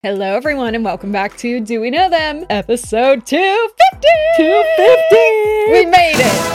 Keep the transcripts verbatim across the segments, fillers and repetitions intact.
Hello, everyone, and welcome back to Do We Know Them? Episode two fifty! two fifty! We made it!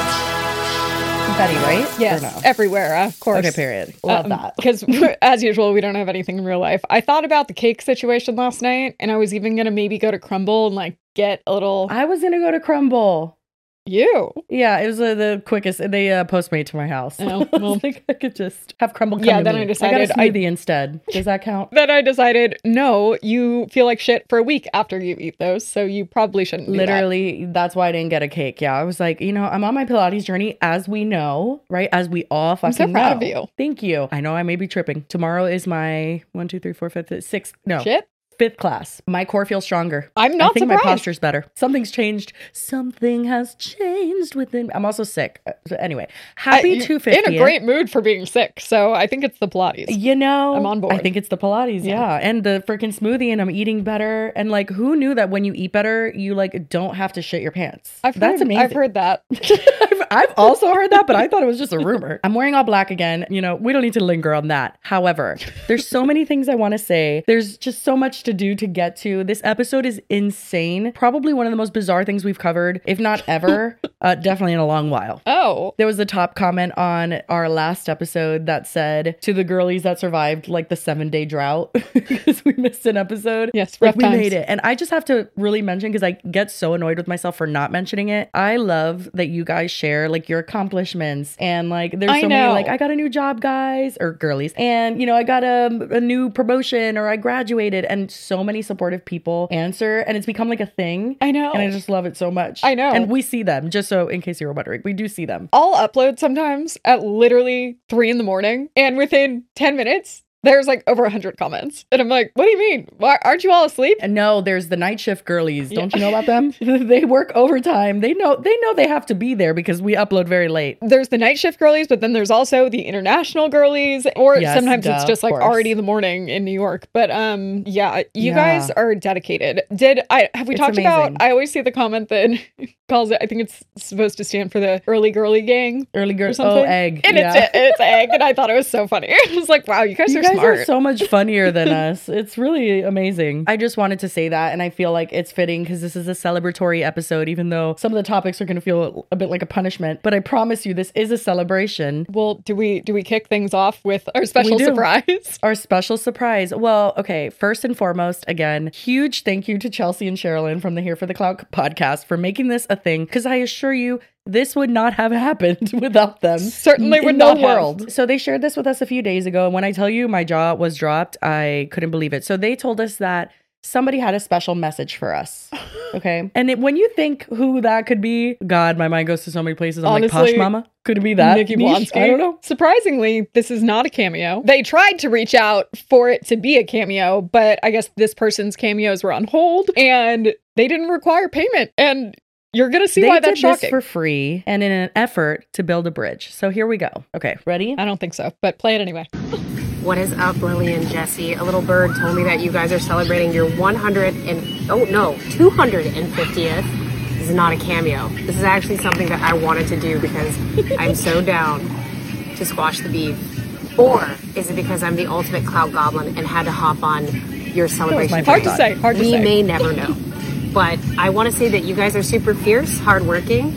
Confetti, right? Yes, no? everywhere, of course. Okay, period. Love um, that. Because, as usual, we don't have anything in real life. I thought about the cake situation last night, and I was even going to maybe go to Crumble and, like, get a little... I was going to go to Crumble. You? Yeah, it was uh, the quickest. They uh, Postmate to my house. Oh, I well. was like, I could just have Crumble come Yeah, to then me. I decided I got a smoothie I... instead. Does that count? Then I decided, no, you feel like shit for a week after you eat those, so you probably shouldn't do Literally, that. That's why I didn't get a cake. Yeah, I was like, you know, I'm on my Pilates journey, as we know, right? As we all fucking I'm so proud know. of you. Thank you. I know I may be tripping. Tomorrow is my one, two, three, four, fifth, sixth. No. Shit? Fifth class. My core feels stronger. I'm not I think surprised. my posture's better. Something's changed. Something has changed within. I'm also sick. So anyway, happy I, two fifty. In a great mood for being sick, so I think it's the Pilates. You know, I'm on board. I think it's the Pilates, yeah. yeah. And the freaking smoothie, and I'm eating better. And like, who knew that when you eat better, you like don't have to shit your pants? I've That's heard, amazing. I've heard that. I've, I've also heard that, but I thought it was just a rumor. I'm wearing all black again. You know, we don't need to linger on that. However, there's so many things I want to say. There's just so much to do to get to. This episode is insane. Probably one of the most bizarre things we've covered, if not ever, uh, definitely in a long while. Oh. There was a top comment on our last episode that said, to the girlies that survived like the seven day drought, because we missed an episode. Yes, like rough we times. made it. And I just have to really mention, because I get so annoyed with myself for not mentioning it. I love that you guys share like your accomplishments, and like there's I so know. many like, I got a new job, guys, or girlies, and you know, I got a, a new promotion, or I graduated, and so many supportive people answer, and it's become like a thing. I know. And I just love it so much. I know. And we see them, just so in case you were wondering, we do see them. I'll upload sometimes at literally three in the morning, and within ten minutes, there's like over one hundred comments. And I'm like, what do you mean? Why aren't you all asleep? And no, there's the night shift girlies. Don't Yeah. you know about them? They work overtime. They know they know they have to be there because we upload very late. There's the night shift girlies, but then there's also the international girlies, or Yes, sometimes duh, it's just of like course. already in the morning in New York. But um, yeah, you Yeah. guys are dedicated. Did I have we It's talked amazing. about? I always see the comment that calls it. I think it's supposed to stand for the early girly gang. Early girl. Or something. Oh, egg. And yeah. it's it's egg, and I thought it was so funny. I was like, wow, you guys You are guys smart. are so much funnier than us. It's really amazing. I just wanted to say that, and I feel like it's fitting because this is a celebratory episode, even though some of the topics are going to feel a bit like a punishment. But I promise you, this is a celebration. Well, do we do we kick things off with our special do. surprise? Our special surprise. Well, okay, first and foremost, again, huge thank you to Chelsea and Sherilyn from the Here for the Clout podcast for making this a thing, because I assure you, this would not have happened without them. Certainly in would no not have. world. So they shared this with us a few days ago, and when I tell you my jaw was dropped, I couldn't believe it. So they told us that somebody had a special message for us. Okay. And it, when you think who that could be, God, my mind goes to so many places. I'm Honestly, like, Posh Mama? Could it be that? Nikki niche? Blonsky. I don't know. Surprisingly, this is not a cameo. They tried to reach out for it to be a cameo, but I guess this person's cameos were on hold, and they didn't require payment. And you're going to see They why did that's shocking. this for free and in an effort to build a bridge. So here we go. Okay, ready? I don't think so, but play it anyway. What is up, Lily and Jesse? A little bird told me that you guys are celebrating your one hundred and oh no, two hundred fiftieth. This is not a cameo. This is actually something that I wanted to do because I'm so down to squash the beef. Or is it because I'm the ultimate clout goblin and had to hop on your celebration? my Hard to thought. say, hard to We say. may never know. But I want to say that you guys are super fierce, hardworking,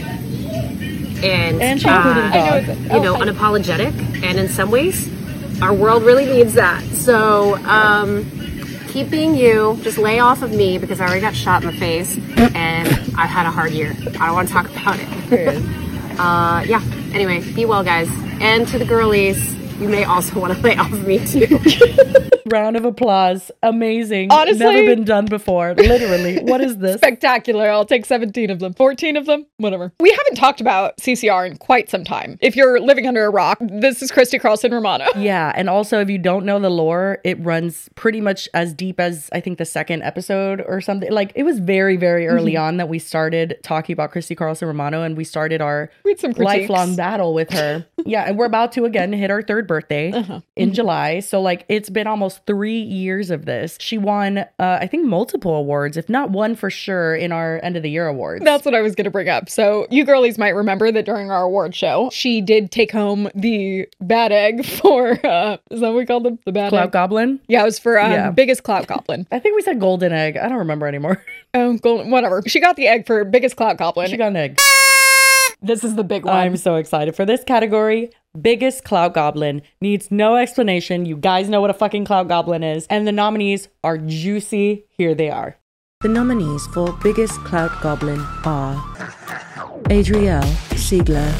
and, And uh, chocolate and I know dog. it's- you know, unapologetic. And in some ways, our world really needs that. So, um, keep being you. Just lay off of me because I already got shot in the face and I've had a hard year. I don't want to talk about it. uh, yeah. Anyway, be well, guys. And to the girlies, you may also want to lay off of me too. Round of applause. Amazing. Honestly- Never been done before. Literally. What is this? Spectacular. I'll take seventeen of them. fourteen of them? Whatever. We haven't talked about C C R in quite some time. If you're living under a rock, this is Christy Carlson Romano. Yeah, and also if you don't know the lore, it runs pretty much as deep as I think the second episode or something. Like it was very, very early Mm-hmm. on that we started talking about Christy Carlson Romano, and we started our We had some critiques. lifelong battle with her. Yeah, and we're about to again hit our third birthday Uh-huh. in July. So like it's been almost last three years of this. She won, uh, I think, multiple awards, if not one for sure, in our end of the year awards. That's what I was going to bring up. So you girlies might remember that during our award show, she did take home the bad egg for, uh, is that what we called them? The bad Clout egg? Goblin? Yeah, it was for um, Yeah. biggest clout goblin. I think we said golden egg. I don't remember anymore. Oh, golden, whatever. She got the egg for biggest clout goblin. She got an egg. This is the big one. I'm so excited for this category. Biggest Clout Goblin needs no explanation. You guys know what a fucking Clout Goblin is. And the nominees are juicy. Here they are. The nominees for Biggest Clout Goblin are Adrielle Siegler,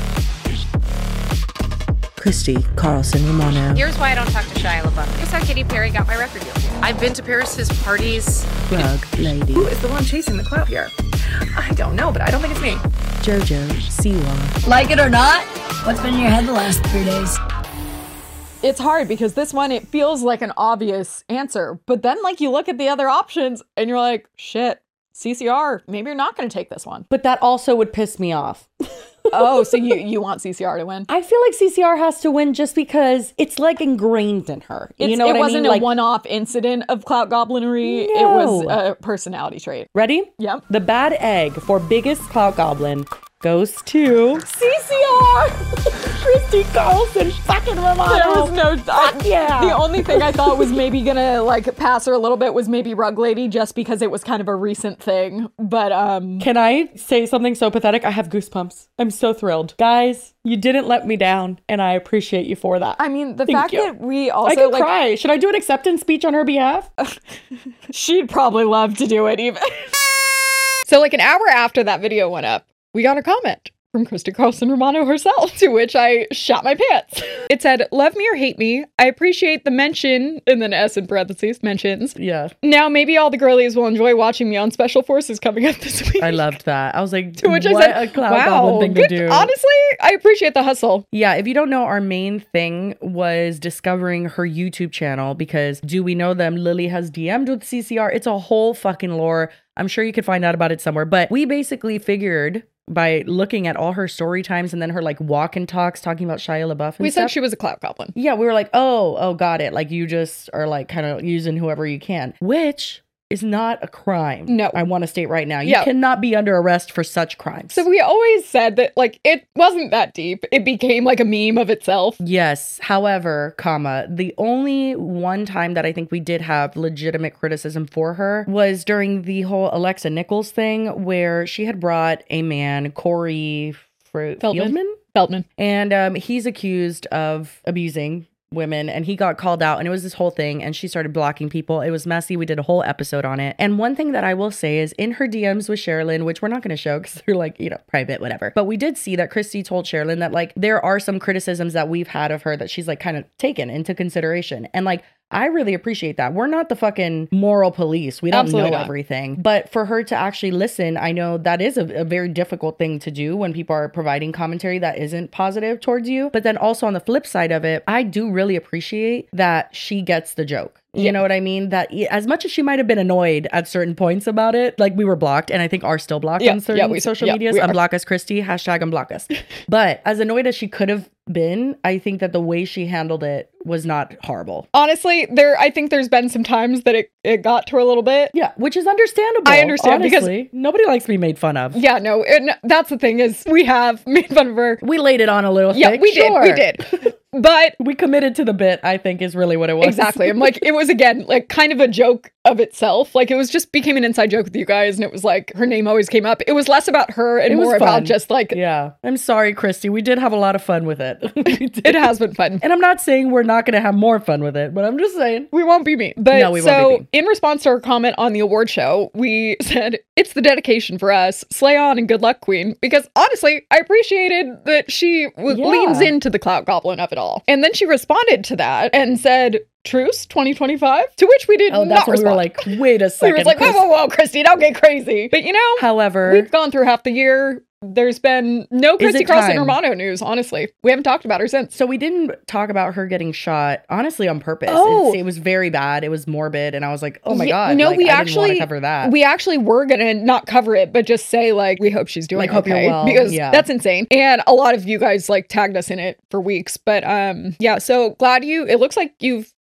Christy Carlson Romano, Here's why I don't talk to Shia LaBeouf. Here's how Katy Perry got my record deal. I've been to Paris's parties. Rug Lady, Who is the one chasing the clout here? I don't know, but I don't think it's me. Jojo Siwa, Like it or not, what's been in your head the last three days? It's hard because this one, it feels like an obvious answer. But then, like, you look at the other options and you're like, shit, C C R, maybe you're not going to take this one. But that also would piss me off. Oh, so you, you want C C R to win? I feel like C C R has to win just because it's like ingrained in her. It's, you know what it I wasn't mean? a Like, one-off incident of clout goblinery. It was No. a personality trait. ready? Yep. The bad egg for biggest Clout Goblin goes to C C R. Christy Carlson fucking Romano. There was no. I, yeah. The only thing I thought was maybe gonna like pass her a little bit was maybe Rug Lady, just because it was kind of a recent thing. But um, Can I say something so pathetic? I have goosebumps. I'm so thrilled. Guys, you didn't let me down, and I appreciate you for that. I mean, the Thank fact you. that we also I could like cry. Should I do an acceptance speech on her behalf? she'd probably love to do it even. So like an hour after that video went up, we got a comment from Christy Carlson Romano herself, to which I shot my pants. It said, love me or hate me, I appreciate the mention, and then S in parentheses, mentions. Yeah. Now maybe all the girlies will enjoy watching me on Special Forces coming up this week. I loved that. I was like, To which what I said, a Clout wow, Goblin thing good. to do. Honestly, I appreciate the hustle. Yeah, if you don't know, our main thing was discovering her YouTube channel because do we know them? Lily has D M'd with C C R. It's a whole fucking lore. I'm sure you could find out about it somewhere. But we basically figured by looking at all her story times and then her like walk and talks talking about Shia LaBeouf and We stuff. said she was a clout goblin. Yeah, we were like, oh, oh, got it. Like you just are like kind of using whoever you can, which is not a crime. No. I want to state right now. You Yeah. cannot be under arrest for such crimes. So we always said that like it wasn't that deep. It became like a meme of itself. Yes. However, comma, the only one time that I think we did have legitimate criticism for her was during the whole Alexa Nichols thing where she had brought a man, Corey Fr- Feldman. Fieldman, Feldman. and um, he's accused of abusing women and he got called out and it was this whole thing and she started blocking people. It was messy. We did a whole episode on it. And one thing that I will say is in her D Ms with Sherilyn, which we're not going to show because they're like, you know, private, whatever. But we did see that Christy told Sherilyn that like there are some criticisms that we've had of her that she's like kind of taken into consideration. And like, I really appreciate that. We're not the fucking moral police. We don't Absolutely know not. everything. But for her to actually listen, I know that is a, a very difficult thing to do when people are providing commentary that isn't positive towards you. But then also on the flip side of it, I do really appreciate that she gets the joke. You Yeah. know what I mean? That e- as much as she might have been annoyed at certain points about it, like we were blocked and I think are still blocked Yeah, on certain yeah, we- social yeah, medias. we are. Unblock us, Christy. Hashtag unblock us. But as annoyed as she could have been, I think that the way she handled it was not horrible. Honestly, there I think there's been some times that it, it got to her a little bit. Yeah, which is understandable. I understand, because- honestly. Nobody likes to be made fun of. Yeah, no, and that's the thing is we have made fun of her. We laid it on a little Yeah, thick. we sure. did, we did. But We committed to the bit, I think, is really what it was. exactly, I'm like, it was again like kind of a joke of itself. Like it was just became an inside joke with you guys, and it was like her name always came up. It was less about her and It was more fun. about just like Yeah. I'm sorry, Christy. We did have a lot of fun with it. We did. it has been fun. And I'm not saying we're not going to have more fun with it, but I'm just saying. We won't be mean. But No, we won't so be mean. in response to her comment on the award show, we said, it's the dedication for us. Slay on and good luck, Queen. Because honestly, I appreciated that she w- Yeah. leans into the clout goblin of it all. And then she responded to that and said, truce twenty twenty-five? To which we did Oh, not that's when we respond. were like, wait a we second. were like, whoa, Chris- whoa, whoa, Christy, don't get crazy. But you know, However, we've gone through half the year. There's been no Is Christy it Carlson time? Romano news, honestly. We haven't talked about her since. so we didn't talk about her getting shot, honestly, on purpose. Oh. It's- it was very bad. It was morbid. And I was like, oh my Yeah, God. no, like, we I didn't actually want to cover that. We actually were gonna not cover it, but just say like we hope she's doing Like, hope you're okay well, because yeah. that's insane. And a lot of you guys like tagged us in it for weeks, but um, yeah. So glad you. It looks like you've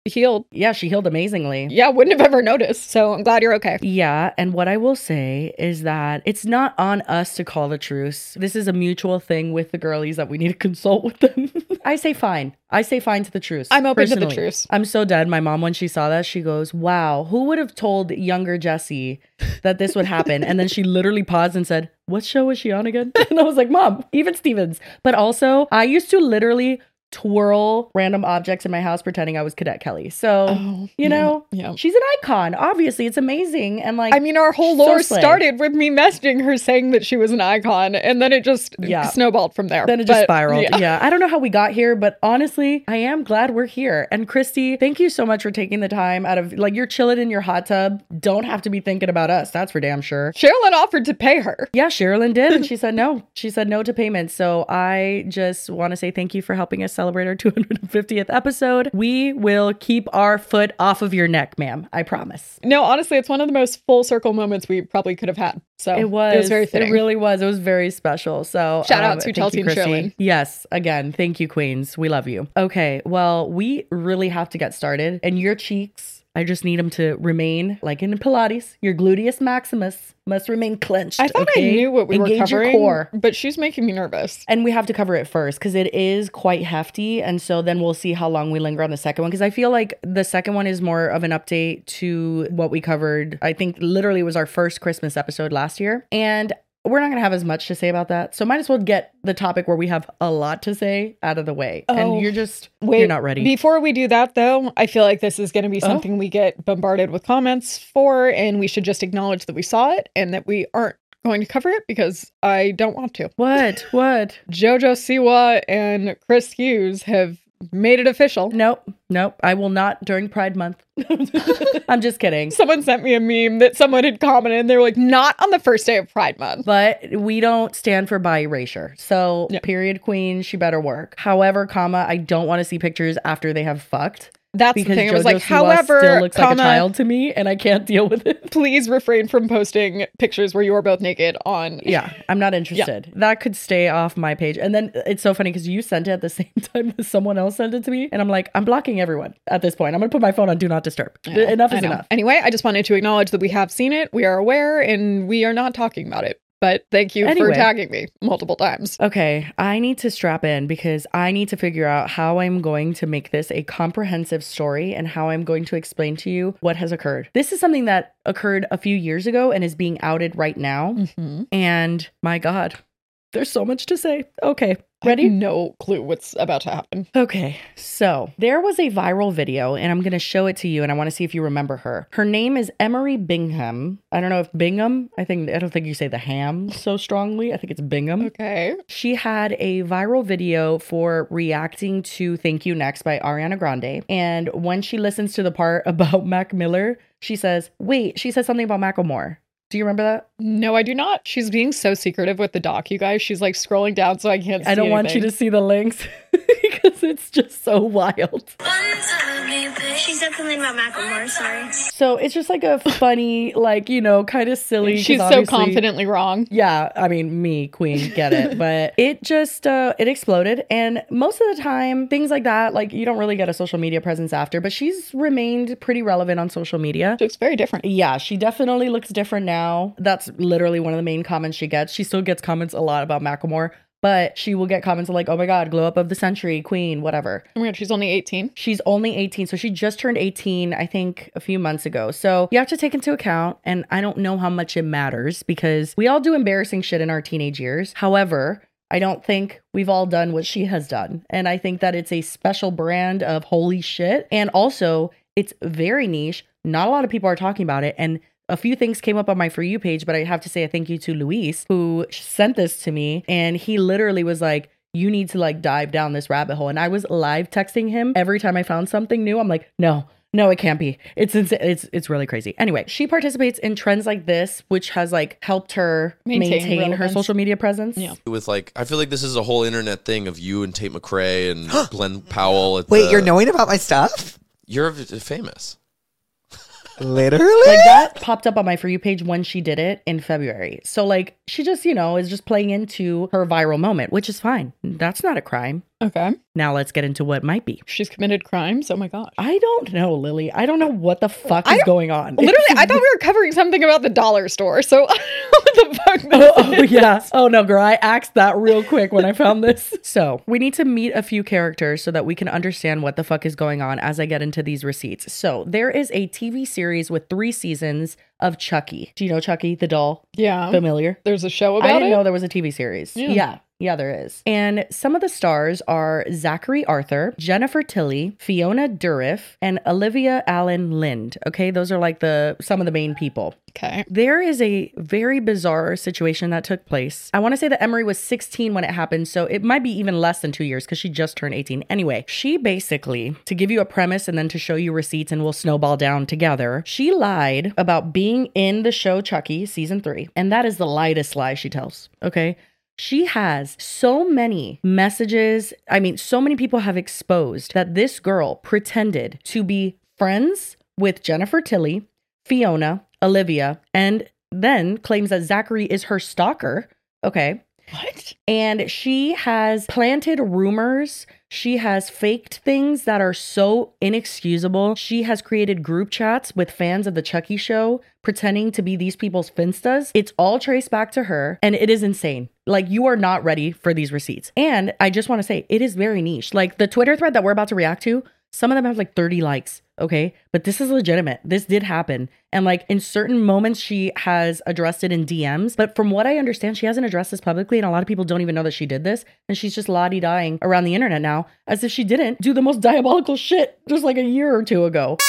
healed. Yeah, she healed amazingly. Yeah, wouldn't have ever noticed. So I'm glad you're okay. Yeah, and what I will say is that it's not on us to call the truce. This is a mutual thing with the girlies that we need to consult with them. I say fine. I say fine to the truce. I'm open personally. to the truce. I'm so dead. My mom, when she saw that, she goes, wow, who would have told younger Jessie that this would happen? And then she literally paused and said, what show was she on again? And I was like, Mom, even Stevens. But also, I used to literally twirl random objects in my house pretending I was Cadet Kelly. So, Oh, you know, yeah. she's an icon. Obviously, it's amazing. And like, I mean, our whole so lore slay. started with me messaging her saying that she was an icon, and then it just Yeah. snowballed from there. Then it just But, spiraled. yeah. Yeah. I don't know how we got here, but honestly, I am glad we're here. And Christy, thank you so much for taking the time out of like, you're chilling in your hot tub. Don't have to be thinking about us. That's for damn sure. Sherilyn offered to pay her. Yeah, Sherilyn did. And she said no. She said no to payment. So I just want to say thank you for helping us celebrate our two hundred fiftieth episode. We will keep our foot off of your neck, ma'am. I promise. No, honestly, it's one of the most full circle moments we probably could have had. So It was. It was very fitting. It really was. It was very special. So Shout out um, to thank Chelsea you, and Christy. Sherilyn. Yes. Again, thank you, queens. We love you. Okay. Well, we really have to get started. And your cheeks, I just need them to remain like in Pilates. Your gluteus maximus must remain clenched. I thought okay? I knew what we Engage were covering, your core. but she's making me nervous. And we have to cover it first because it is quite hefty. And so then we'll see how long we linger on the second one. Because I feel like the second one is more of an update to what we covered. I think literally it was our first Christmas episode last year. And we're not going to have as much to say about that. So might as well get the topic where we have a lot to say out of the way. Oh, and you're just, Wait, you're not ready. Before we do that, though, I feel like this is going to be Oh. something we get bombarded with comments for, and we should just acknowledge that we saw it and that we aren't going to cover it because I don't want to. What? What? Jojo Siwa and Chris Hughes have made it official. Nope. Nope. I will not during Pride Month. I'm just kidding. Someone sent me a meme that someone had commented and they were like, not on the first day of Pride Month. But we don't stand for bi erasure. So, Yeah. period queen, she better work. However, comma, I don't want to see pictures after they have fucked. That's Because the thing. I was JoJo like, Siwa however, still looks comma, like a child to me, and I can't deal with it. please refrain from posting pictures where you are both naked on. Yeah, I'm not interested. That could stay off my page. And then it's so funny because you sent it at the same time that someone else sent it to me, and I'm like, I'm blocking everyone at this point. I'm gonna put my phone on do not disturb. Yeah, Enough I is know. enough. Anyway, I just wanted to acknowledge that we have seen it, we are aware, and we are not talking about it. But thank you Anyway. for tagging me multiple times. Okay, I need to strap in because I need to figure out how I'm going to make this a comprehensive story and how I'm going to explain to you what has occurred. This is something that occurred a few years ago and is being outed right now. Mm-hmm. And my God, there's so much to say. Okay, I have ready? no clue what's about to happen. Okay, so there was a viral video and I'm going to show it to you and I want to see if you remember her. Her name is Emery Bingham. I don't know if Bingham, I think, I don't think you say the ham so strongly. I think it's Bingham. Okay. She had a viral video for reacting to Thank You Next by Ariana Grande. And when she listens to the part about Mac Miller, she says, wait, she says something about Macklemore. Do you remember that? No, I do not. She's being so secretive with the doc, you guys. She's like scrolling down so I can't see I don't want you to anything. see the links because it's just so wild. She said something about Macklemore, sorry. So it's just like a funny, like, you know, kind of silly. 'cause She's so obviously- confidently wrong. Yeah, I mean, me, queen, get it. But it just, uh, it exploded. And most of the time, things like that, like, you don't really get a social media presence after, but she's remained pretty relevant on social media. She looks very different. Yeah, she definitely looks different now. That's literally one of the main comments she gets. She still gets comments a lot about Macklemore, but she will get comments like, oh my God, glow up of the century, queen, whatever. Oh my God, she's only eighteen. She's only eighteen, so she just turned eighteen, I think, a few months ago. So you have to take into account, and I don't know how much it matters because we all do embarrassing shit in our teenage years. However, I don't think we've all done what she has done. And I think that it's a special brand of holy shit. And also, it's very niche. Not a lot of people are talking about it. And a few things came up on my For You page, but I have to say a thank you to Luis, who sent this to me. And he literally was like, you need to like dive down this rabbit hole. And I was live texting him every time I found something new. I'm like, no, no, it can't be. It's insane. It's it's really crazy. Anyway, she participates in trends like this, which has like helped her Maintain maintain, her relevance. social media presence. Yeah. With like, I feel like this is a whole internet thing of you and Tate McRae and Glenn Powell. At Wait, the, you're knowing about my stuff? You're v- famous. Literally? Like that popped up on my For You page when she did it in February. So like she just, you know, is just playing into her viral moment, which is fine. That's not a crime. Okay. Now let's get into what might be. She's committed crimes? Oh my gosh. I don't know, Lily. I don't know what the fuck is going on. Literally, I thought we were covering something about the dollar store. So what the fuck? Oh, oh yeah. Oh no, girl. I axed that real quick when I found this. So we need to meet a few characters so that we can understand what the fuck is going on as I get into these receipts. So there is a T V series with three seasons of Chucky. Do you know Chucky, the doll? Yeah. Familiar? There's a show about it? I didn't know there was a T V series. Yeah. Yeah. Yeah, there is. And some of the stars are Zachary Arthur, Jennifer Tilly, Fiona Dourif, and Olivia Allen Lind. Okay, those are like the some of the main people. Okay. There is a very bizarre situation that took place. I want to say that Emery was sixteen when it happened, so it might be even less than two years because she just turned eighteen. Anyway, she basically, to give you a premise and then to show you receipts and we'll snowball down together, she lied about being in the show Chucky season three. And that is the lightest lie she tells. Okay. She has so many messages. I mean, so many people have exposed that this girl pretended to be friends with Jennifer Tilly, Fiona, Olivia, and then claims that Zachary is her stalker. Okay. What? And she has planted rumors. She has faked things that are so inexcusable. She has created group chats with fans of the Chucky show, pretending to be these people's finstas. It's all traced back to her, and it is insane. Like, you are not ready for these receipts. And I just want to say, it is very niche. Like, the Twitter thread that we're about to react to, some of them have like thirty likes, okay? But this is legitimate. This did happen. And like in certain moments, she has addressed it in D Ms. But from what I understand, she hasn't addressed this publicly. And a lot of people don't even know that she did this. And she's just la-di-dying around the internet now as if she didn't do the most diabolical shit just like a year or two ago.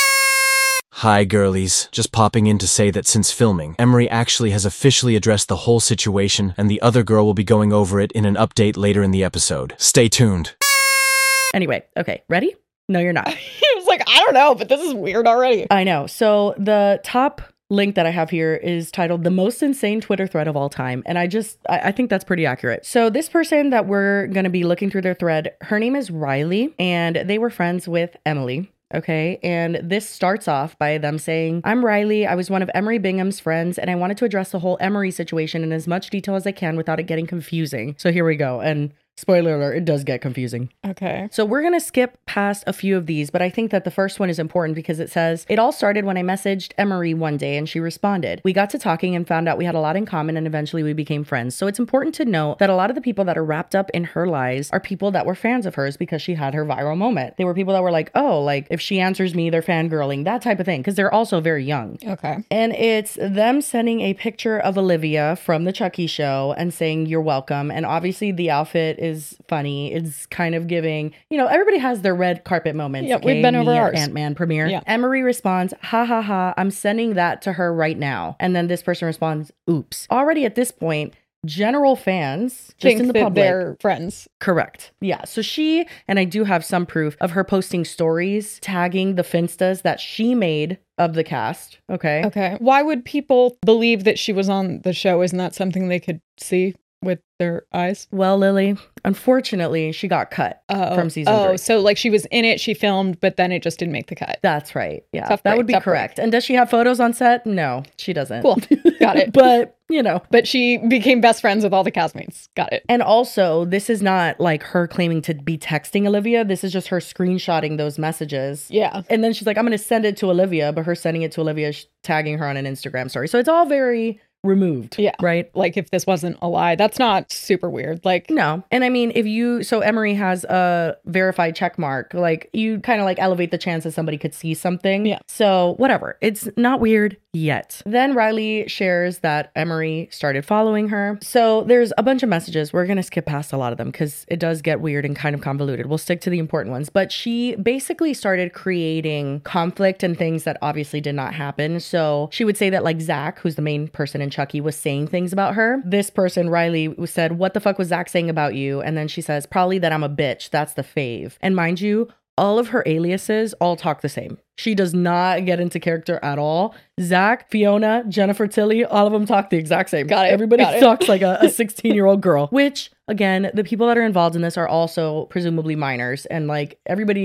Hi girlies, just popping in to say that since filming, Emery actually has officially addressed the whole situation and the other girl will be going over it in an update later in the episode. Stay tuned. Anyway, okay, ready? No, you're not. He was like, I don't know, but this is weird already. I know. So the top link that I have here is titled The Most Insane Twitter Thread of All Time. And I just, I, I think that's pretty accurate. So this person that we're going to be looking through their thread, her name is Riley, and they were friends with Emily. Okay, and this starts off by them saying, I'm Riley. I was one of Emery Bingham's friends, and I wanted to address the whole Emery situation in as much detail as I can without it getting confusing. So here we go. And spoiler alert, it does get confusing. Okay. So we're going to skip past a few of these, but I think that the first one is important because it says, it all started when I messaged Emery one day and she responded. We got to talking and found out we had a lot in common and eventually we became friends. So it's important to note that a lot of the people that are wrapped up in her lies are people that were fans of hers because she had her viral moment. They were people that were like, oh, like if she answers me, they're fangirling, that type of thing, because they're also very young. Okay. And it's them sending a picture of Olivia from the Chucky show and saying, you're welcome. And obviously the outfit is is funny. It's kind of giving, you know, everybody has their red carpet moments. Yeah, okay? we've been over Me at ours. Ant-Man premiere. Yeah. Emery responds, ha ha ha, I'm sending that to her right now. And then this person responds, oops. Already at this point, general fans just think in the that public, they're friends. Correct. Yeah. So she, and I do have some proof of her posting stories, tagging the Finstas that she made of the cast. Okay. Okay. Why would people believe that she was on the show? Isn't that something they could see with their eyes? Well, Lily, unfortunately, she got cut oh, from season oh, three. so like she was in it, she filmed, but then it just didn't make the cut. That's right. Yeah, Tough that break, would be tough correct. break. And does she have photos on set? No, she doesn't. Cool. Got it. But, you know. But she became best friends with all the castmates. Got it. And also, this is not like her claiming to be texting Olivia. This is just her screenshotting those messages. Yeah. And then she's like, I'm going to send it to Olivia, but her sending it to Olivia, sh- tagging her on an Instagram story. So it's all very removed. Yeah. Right? Like if this wasn't a lie, that's not super weird. Like, no. And I mean, if you, so Emery has a verified check mark, like you kind of like elevate the chance that somebody could see something. Yeah. So whatever. It's not weird yet. Then Riley shares that Emery started following her. So there's a bunch of messages. We're going to skip past a lot of them because it does get weird and kind of convoluted. We'll stick to the important ones. But she basically started creating conflict and things that obviously did not happen. So she would say that like Zach, who's the main person in Chucky, was saying things about her. This person, Riley, said, what the fuck was Zach saying about you? And then she says, probably that I'm a bitch. That's the fave. And mind you, all of her aliases all talk the same. She does not get into character at all. Zach, Fiona, Jennifer Tilly, all of them talk the exact same. Got it. Everybody Got it. talks like a sixteen-year-old girl, which, again, the people that are involved in this are also presumably minors. And like everybody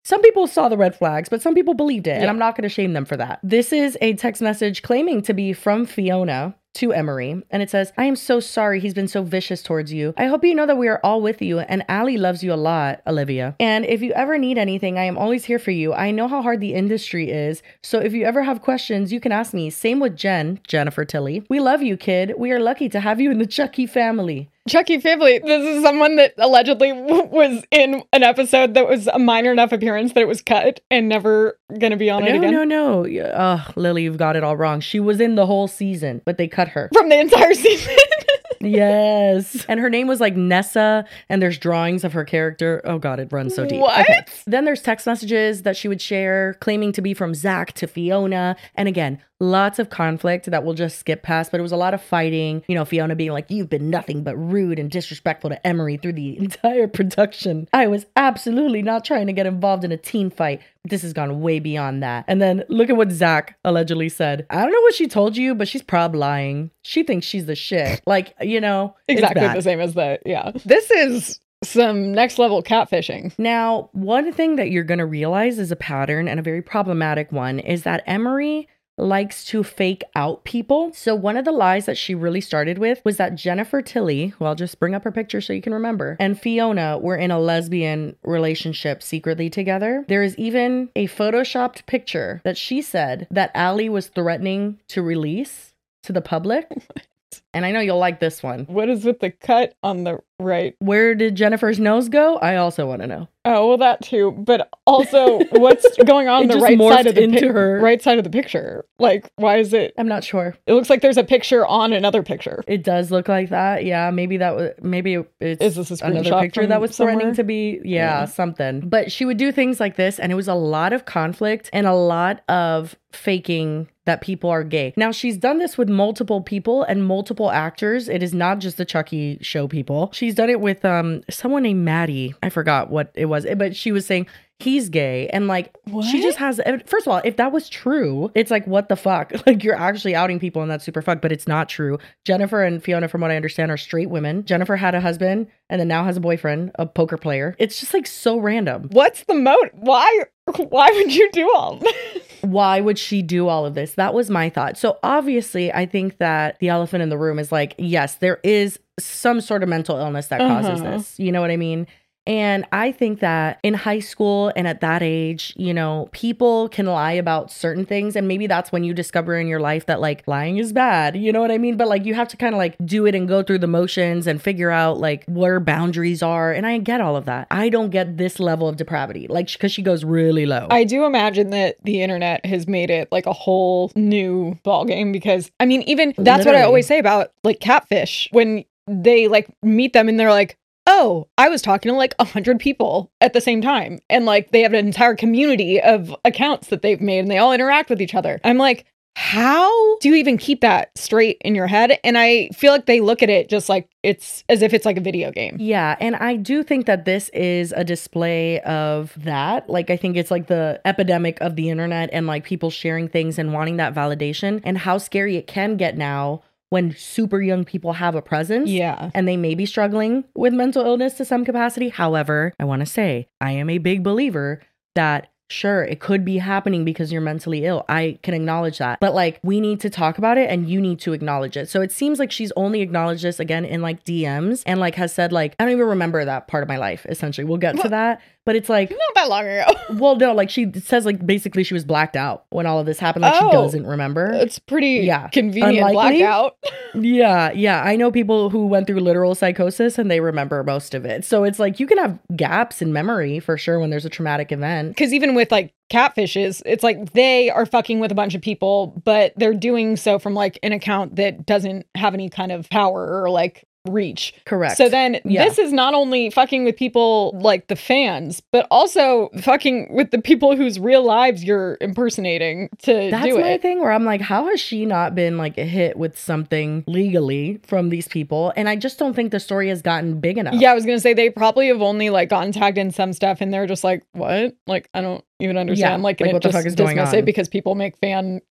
Some people saw the red flags, but some people believed it, and Yeah. I'm not going to shame them for that. This is a text message claiming to be from Fiona to Emery, and it says, I am so sorry he's been so vicious towards you. I hope you know that we are all with you, and Allie loves you a lot, Olivia. And if you ever need anything, I am always here for you. I know how hard the industry is, so if you ever have questions, you can ask me. Same with Jen, Jennifer Tilly. We love you, kid. We are lucky to have you in the Chucky family. Chucky family. This is someone that allegedly w- was in an episode that was a minor enough appearance that it was cut and never gonna be on No, it again. no, no. Ugh, Lily, you've got it all wrong. She was in the whole season, but they cut her. From the entire season. Yes. And her name was like Nessa, and there's drawings of her character. Oh God, it runs so deep. What? Okay. Then there's text messages that she would share claiming to be from Zach to Fiona. And again, lots of conflict that we'll just skip past, but it was a lot of fighting. You know, Fiona being like, you've been nothing but rude and disrespectful to Emery through the entire production. I was absolutely not trying to get involved in a teen fight. This has gone way beyond that. And then look at what Zach allegedly said. I don't know what she told you, but she's prob lying. She thinks she's the shit. Like, you know, Exactly the same as that. Yeah. This is some next level catfishing. Now, one thing that you're going to realize is a pattern, and a very problematic one, is that Emery likes to fake out people. So one of the lies that she really started with was that Jennifer Tilly, who I'll just bring up her picture so you can remember, and Fiona were in a lesbian relationship secretly together. There is even a photoshopped picture that she said that Allie was threatening to release to the public. And I know you'll like this one. What is with the cut on the right? Where did Jennifer's nose go? I also want to know. Oh, well, that too. But also, what's going on It the just right morphed side of the into pic- her. right side of the picture? Like, why is it? I'm not sure. It looks like there's a picture on another picture. It does look like that. Yeah, maybe that was maybe it's Is this a another screenshot picture from that was somewhere? threatening to be yeah, Yeah. something. But she would do things like this, and it was a lot of conflict and a lot of faking that people are gay. Now, she's done this with multiple people and multiple actors. It is not just the Chucky show people. She's done it with um someone named Maddie. I forgot what it was, but she was saying he's gay, and like What? she just has. First of all, if that was true, it's like what the fuck? Like you're actually outing people, and that's super fucked. But it's not true. Jennifer and Fiona, from what I understand, are straight women. Jennifer had a husband, and then now has a boyfriend, a poker player. It's just like so random. What's the motive? Why? Why would you do all this? Why would she do all of this? That was my thought. So obviously, I think that the elephant in the room is like, yes, there is some sort of mental illness that causes Uh-huh. this. You know what I mean? And I think that in high school and at that age, you know, people can lie about certain things. And maybe that's when you discover in your life that like lying is bad. You know what I mean? But like you have to kind of like do it and go through the motions and figure out like where boundaries are. And I get all of that. I don't get this level of depravity, like because she goes really low. I do imagine that the internet has made it like a whole new ballgame because, I mean, even that's what I Literally. always say about like catfish when they like meet them and they're like, oh, I was talking to like a hundred people at the same time. And like they have an entire community of accounts that they've made and they all interact with each other. I'm like, how do you even keep that straight in your head? And I feel like they look at it just like it's as if it's like a video game. Yeah, and I do think that this is a display of that. Like, I think it's like the epidemic of the internet and like people sharing things and wanting that validation and how scary it can get now when super young people have a presence. Yeah. And they may be struggling with mental illness to some capacity. However, I want to say I am a big believer that sure, it could be happening because you're mentally ill. I can acknowledge that. But like, we need to talk about it and you need to acknowledge it. So it seems like she's only acknowledged this again in like D Ms and like has said like, I don't even remember that part of my life, essentially. We'll get to that. But it's like, Not that long ago. well, no, like she says like basically she was blacked out when all of this happened. Like Oh. she doesn't remember. It's pretty Yeah. convenient Unlikely? blackout. Yeah, yeah. I know people who went through literal psychosis and they remember most of it. So it's like you can have gaps in memory for sure when there's a traumatic event. Because even with like catfishes, it's like they are fucking with a bunch of people, but they're doing so from like an account that doesn't have any kind of power or like reach. Correct. So then Yeah. this is not only fucking with people like the fans, but also fucking with the people whose real lives you're impersonating to That's do my it. thing where I'm like, how has she not been like hit with something legally from these people? And I just don't think the story has gotten big enough. Yeah, I was gonna say they probably have only like gotten tagged in some stuff and they're just like, what? Like, I don't even understand. Yeah, like, like, and what it the just fuck is going dismiss on? it because people make fan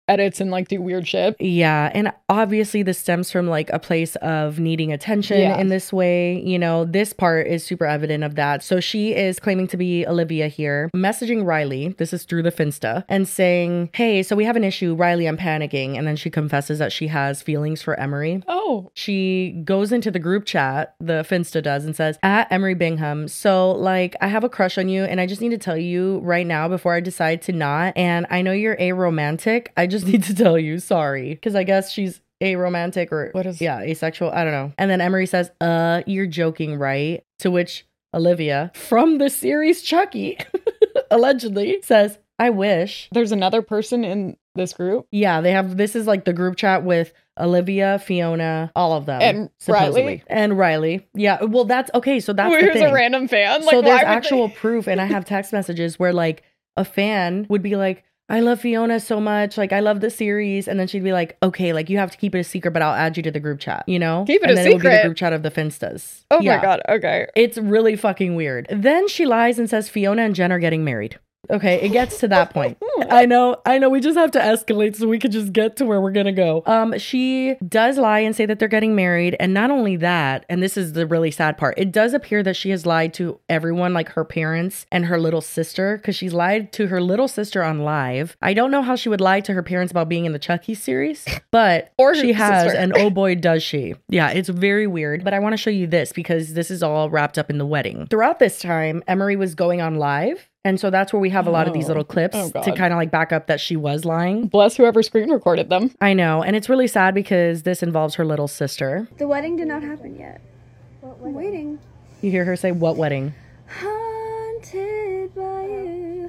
edits and like do weird shit. Yeah, and obviously this stems from like a place of needing attention Yeah. in this way. You know, this part is super evident of that. So she is claiming to be Olivia here, messaging Riley, this is through the Finsta, and saying, hey, so we have an issue, Riley, I'm panicking. And then she confesses that she has feelings for Emery. Oh. She goes into the group chat, the Finsta does, and says, at Emery Bingham, so like I have a crush on you and I just need to tell you right now before I decide to not. And I know you're aromantic. I just need to tell you, sorry. Because I guess she's aromantic or what is yeah, asexual. I don't know. And then Emery says, uh, you're joking, right? To which Olivia, from the series Chucky, allegedly says, I wish. There's another person in this group. Yeah, they have, this is like the group chat with Olivia, Fiona, all of them. And supposedly. Riley. And Riley. Yeah, well, that's, okay, so that's the Who's thing. a random fan. Like, so there's why would actual they- proof, and I have text messages where like a fan would be like, I love Fiona so much. Like, I love the series. And then she'd be like, okay, like, you have to keep it a secret, but I'll add you to the group chat, you know? Keep it and a then it would be the secret? group chat of the Finstas. Oh Yeah. my God. Okay. It's really fucking weird. Then she lies and says Fiona and Jen are getting married. Okay, it gets to that point. I know, I know, we just have to escalate so we can just get to where we're gonna go. Um, she does lie and say that they're getting married, and not only that, and this is the really sad part, it does appear that she has lied to everyone, like her parents and her little sister, because she's lied to her little sister on live. I don't know how she would lie to her parents about being in the Chucky series, but Or her she has, sister. and oh boy, does she. Yeah, it's very weird, but I want to show you this because this is all wrapped up in the wedding. Throughout this time, Emery was going on live. And so that's where we have a lot of these Oh. little clips Oh, God. to kind of like back up that she was lying. Bless whoever screen recorded them. I know. And it's really sad because this involves her little sister. The wedding did not happen yet. I'm waiting. You hear her say, what wedding? Haunted by you.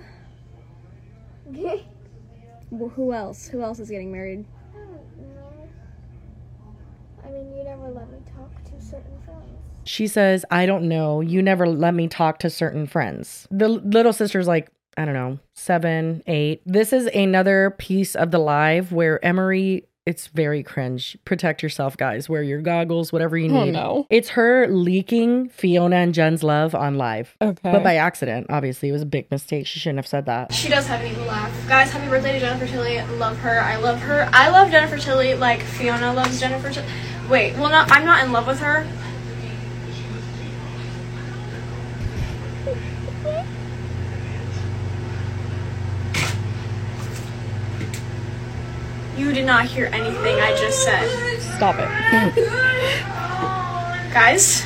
Well, who else? Who else is getting married? I mean, you never let me talk to certain friends. She says, I don't know. You never let me talk to certain friends. The little sister's like, I don't know, seven, eight. This is another piece of the live where Emery, it's very cringe. Protect yourself, guys. Wear your goggles, whatever you Oh, need. no. It's her leaking Fiona and Jen's love on live. Okay. But by accident, obviously. It was a big mistake. She shouldn't have said that. She does have an evil laugh. Guys, happy birthday to Jennifer Tilly. Love her. I love her. I love Jennifer Tilly like Fiona loves Jennifer Tilly. Wait, well, not, I'm not in love with her. You did not hear anything I just said. Stop it. Guys?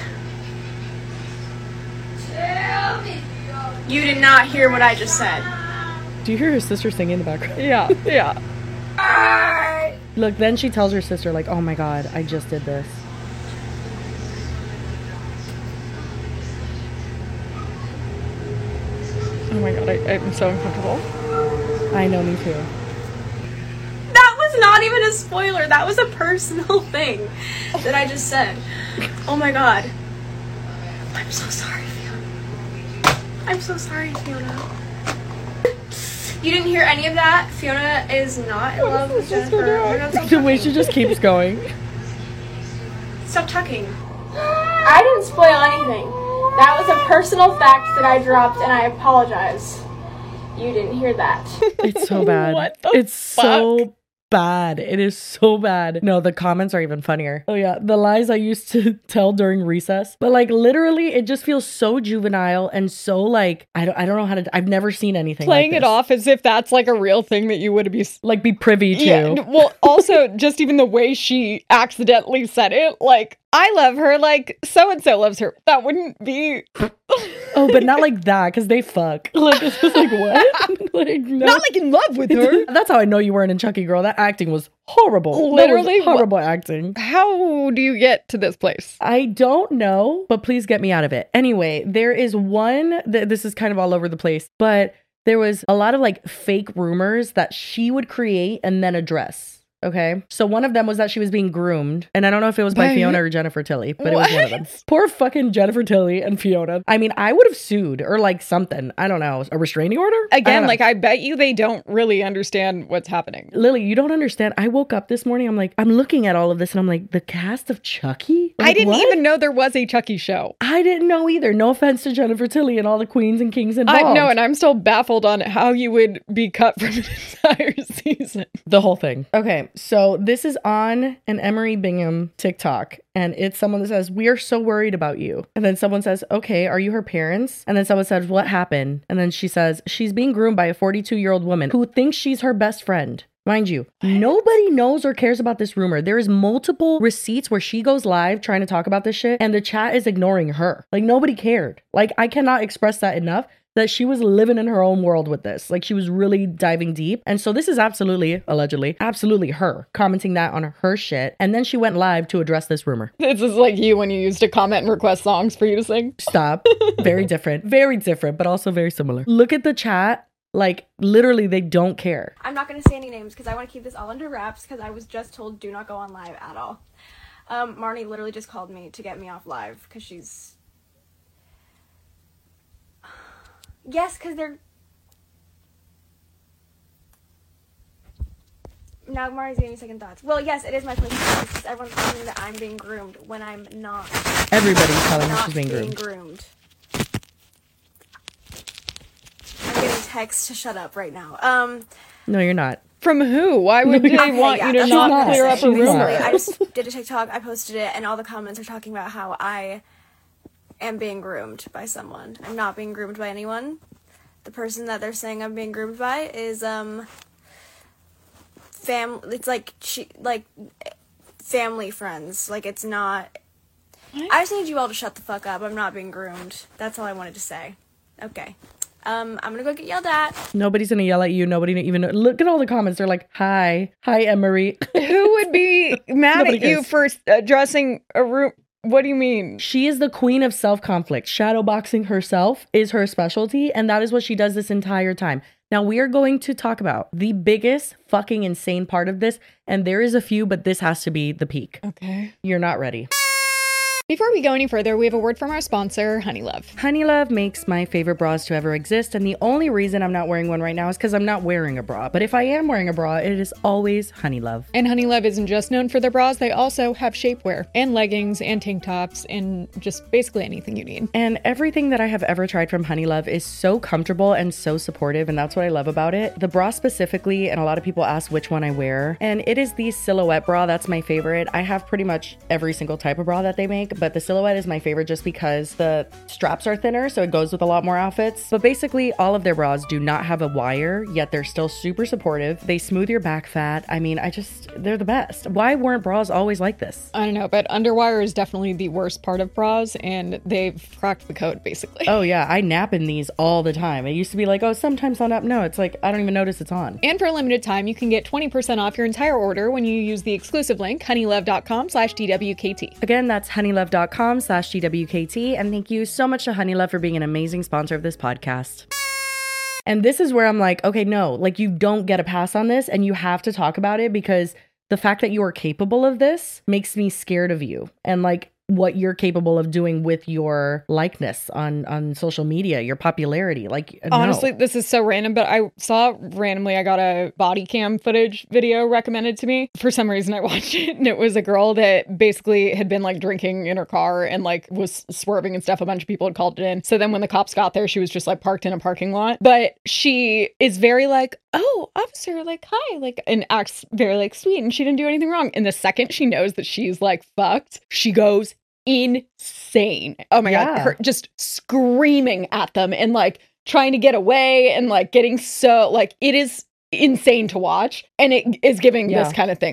You did not hear what I just said. Do you hear her sister singing in the background? Yeah, yeah. Look, then she tells her sister, like, oh my God, I just did this. Oh my God, I, I'm so uncomfortable. I know, me too. That was not even a spoiler. That was a personal thing that I just said. Oh my God. I'm so sorry, Fiona. I'm so sorry, Fiona. You didn't hear any of that? Fiona is not in love with Jennifer. We're not stop The way talking. she just keeps going. Stop talking. I didn't spoil anything. That was a personal fact that I dropped, and I apologize. You didn't hear that. It's so bad. What the It's fuck? so bad. It is so bad. No, the comments are even funnier. Oh yeah, the lies I used to tell during recess. But like literally, it just feels so juvenile and so like I don't I don't know how to. I've never seen anything Playing like it this. off as if that's like a real thing that you would be. like be privy to. Yeah. Well, also just even the way she accidentally said it, like I love her, like so and so loves her. That wouldn't be. Oh, but not like that because they fuck. Like it's just like what? Like no. Not like in love with her. That's how I know you weren't in Chucky, girl. That acting was horrible. That was Literally, wha- horrible acting. How do you get to this place? I don't know, but please get me out of it. Anyway, there is one, th- this is kind of all over the place, but there was a lot of like fake rumors that she would create and then address. Okay. So one of them was that she was being groomed. And I don't know if it was by By Fiona who? or Jennifer Tilly, but What? it was one of them. Poor fucking Jennifer Tilly and Fiona. I mean, I would have sued or like something. I don't know. A restraining order? I don't Again, know. like I bet you they don't really understand what's happening. Lily, you don't understand. I woke up this morning. I'm like, I'm looking at all of this and I'm like, the cast of Chucky? I Like, didn't what? even know there was a Chucky show. I didn't know either. No offense to Jennifer Tilly and all the queens and kings involved. I know, and I'm still baffled on how you would be cut from an entire season. The whole thing. Okay, so this is on an Emery Bingham TikTok, and it's someone that says, "We are so worried about you." And then someone says, "Okay, are you her parents?" And then someone says, "What happened?" And then she says, "She's being groomed by a forty-two-year-old woman who thinks she's her best friend." Mind you, nobody knows or cares about this rumor. There is multiple receipts where she goes live trying to talk about this shit, and the chat is ignoring her. Like, nobody cared. Like, I cannot express that enough. That she was living in her own world with this. Like, she was really diving deep. And so this is absolutely, allegedly, absolutely her commenting that on her shit. And then she went live to address this rumor. This is like you when you used to comment and request songs for you to sing. Stop. Very different. Very different, but also very similar. Look at the chat. Like, literally, they don't care. I'm not going to say any names because I want to keep this all under wraps because I was just told do not go on live at all. Um, Marnie literally just called me to get me off live because she's... Yes, because they're... Now Marnie's getting second thoughts. Well, yes, it is my place because everyone's telling me that I'm being groomed when I'm not. Everybody's telling her not she's being groomed. groomed. I'm getting texts to shut up right now. Um... No, you're not. From who? Why would they Okay, want yeah, you to that's not what I'm clear gonna up say. a rumor? Basically, I just did a TikTok, I posted it, and all the comments are talking about how I am being groomed by someone. I'm not being groomed by anyone. The person that they're saying I'm being groomed by is um fam. It's like she like family friends. Like it's not. I just need you all to shut the fuck up. I'm not being groomed. That's all I wanted to say. Okay. Um, I'm gonna go get yelled at. Nobody's gonna yell at you. Nobody even look at all the comments. They're like, "Hi, hi, Emery." Who would be mad Nobody at you cares. for addressing a room? What do you mean? She is the queen of self-conflict. Shadowboxing herself is her specialty, and that is what she does this entire time. Now, we are going to talk about the biggest fucking insane part of this, and there is a few, but this has to be the peak. Okay. You're not ready. Before we go any further, we have a word from our sponsor, Honeylove. Honeylove makes my favorite bras to ever exist, and the only reason I'm not wearing one right now is because I'm not wearing a bra. But if I am wearing a bra, it is always Honeylove. And Honeylove isn't just known for their bras, they also have shapewear and leggings and tank tops and just basically anything you need. And everything that I have ever tried from Honeylove is so comfortable and so supportive, and that's what I love about it. The bra specifically, and a lot of people ask which one I wear, and it is the silhouette bra. That's my favorite. I have pretty much every single type of bra that they make, but the silhouette is my favorite just because the straps are thinner, so it goes with a lot more outfits. But basically, all of their bras do not have a wire, yet they're still super supportive. They smooth your back fat. I mean, I just, they're the best. Why weren't bras always like this? I don't know, but underwire is definitely the worst part of bras, and they've cracked the code, basically. Oh yeah, I nap in these all the time. It used to be like, oh, sometimes I'll nap. No, it's like, I don't even notice it's on. And for a limited time, you can get twenty percent off your entire order when you use the exclusive link, honeylove.com slash DWKT. Again, that's honeylove.com slash DWKT. And thank you so much to Honeylove for being an amazing sponsor of this podcast. And this is where I'm like, okay, no, like you don't get a pass on this and you have to talk about it because the fact that you are capable of this makes me scared of you. And like, what you're capable of doing with your likeness on on social media, your popularity. Like, honestly, no. This is so random, but I saw randomly I got a body cam footage video recommended to me. For some reason I watched it, and it was a girl that basically had been like drinking in her car and like was swerving and stuff. A bunch of people had called it in. So then when the cops got there, she was just like parked in a parking lot. But she is very like, oh, officer, like, hi, like, and acts very like sweet, and she didn't do anything wrong. And the second she knows that she's like fucked, she goes insane. Oh my Yeah. god, her just screaming at them and like trying to get away and like getting so like it is insane to watch, and it is giving Yeah. this kind of thing. Like,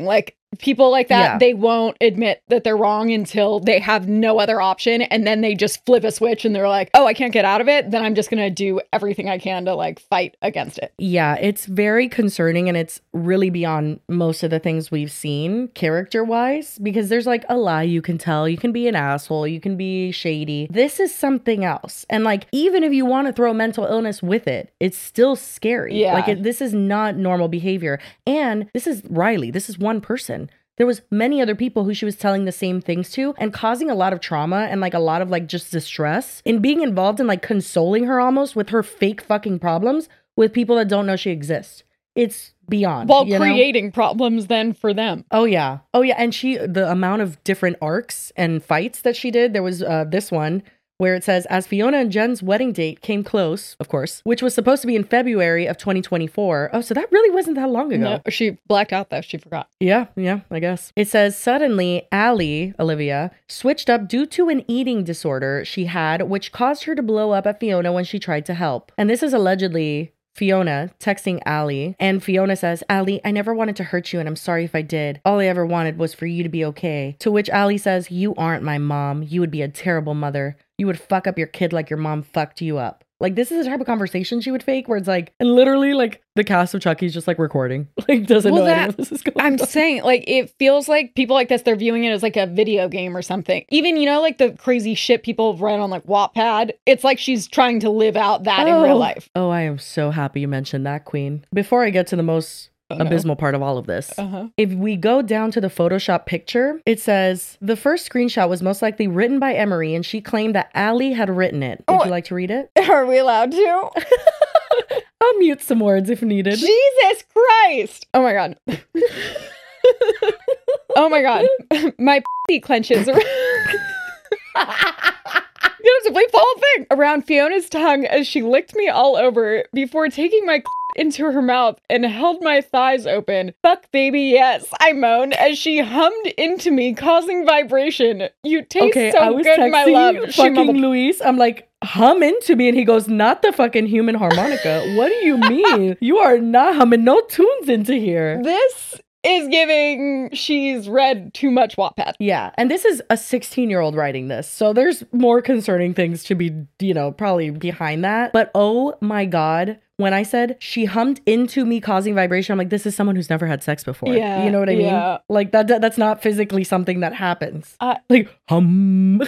people like that, Yeah. they won't admit that they're wrong until they have no other option. And then they just flip a switch and they're like, oh, I can't get out of it. Then I'm just going to do everything I can to like fight against it. Yeah, it's very concerning and it's really beyond most of the things we've seen character wise, because there's like a lie you can tell. You can be an asshole. You can be shady. This is something else. And like, even if you want to throw mental illness with it, it's still scary. Yeah. Like, it, this is not normal behavior. And this is Riley. This is one person. There was many other people who she was telling the same things to and causing a lot of trauma and like a lot of like just distress in being involved in like consoling her almost with her fake fucking problems with people that don't know she exists. It's beyond. While you know? creating problems then for them. Oh yeah. Oh yeah. And she, the amount of different arcs and fights that she did, there was uh, this one where it says, as Fiona and Jen's wedding date came close, of course, which was supposed to be in February of twenty twenty-four. Oh, so that really wasn't that long ago. No, she blacked out though. She forgot. Yeah, yeah, I guess. It says, suddenly, Allie, Olivia, switched up due to an eating disorder she had, which caused her to blow up at Fiona when she tried to help. And this is allegedly Fiona texting Allie, and Fiona says, Allie, I never wanted to hurt you and I'm sorry if I did. All I ever wanted was for you to be okay. To which Allie says, you aren't my mom. You would be a terrible mother. You would fuck up your kid like your mom fucked you up. Like, this is the type of conversation she would fake where it's like, and literally like the cast of Chucky's just like recording, like doesn't Well, know that- any of this is going I'm on. saying, like, it feels like people like this, they're viewing it as like a video game or something. Even, you know, like the crazy shit people write on like Wattpad. It's like she's trying to live out that in real life. Oh, I am so happy you mentioned that, Queen. Before I get to the most Oh, no. abysmal part of all of this, Uh-huh. if we go down to the Photoshop picture, it says the first screenshot was most likely written by Emery, and she claimed that Allie had written it. Would Oh. you like to read it? Are we allowed to? I'll mute some words if needed. Jesus Christ. Oh my God. Oh my God. My p- clenches. You have to bleep the whole thing around Fiona's tongue as she licked me all over before taking my into her mouth and held my thighs open. Fuck baby, yes, I moaned as she hummed into me, causing vibration. You taste Okay, so I was good, my love. texting She fucking mumbled, Luis. I'm like, hum into me, and he goes, not the fucking human harmonica. What do you mean? You are not humming no tunes into here. this is giving she's read too much Wattpad. Yeah, and this is a sixteen year old writing this, so there's more concerning things to be, you know, probably behind that. But oh my God, when I said she hummed into me causing vibration, I'm like, this is someone who's never had sex before. Yeah, You know what I mean? yeah. Like that, that that's not physically something that happens. Uh, Like hum.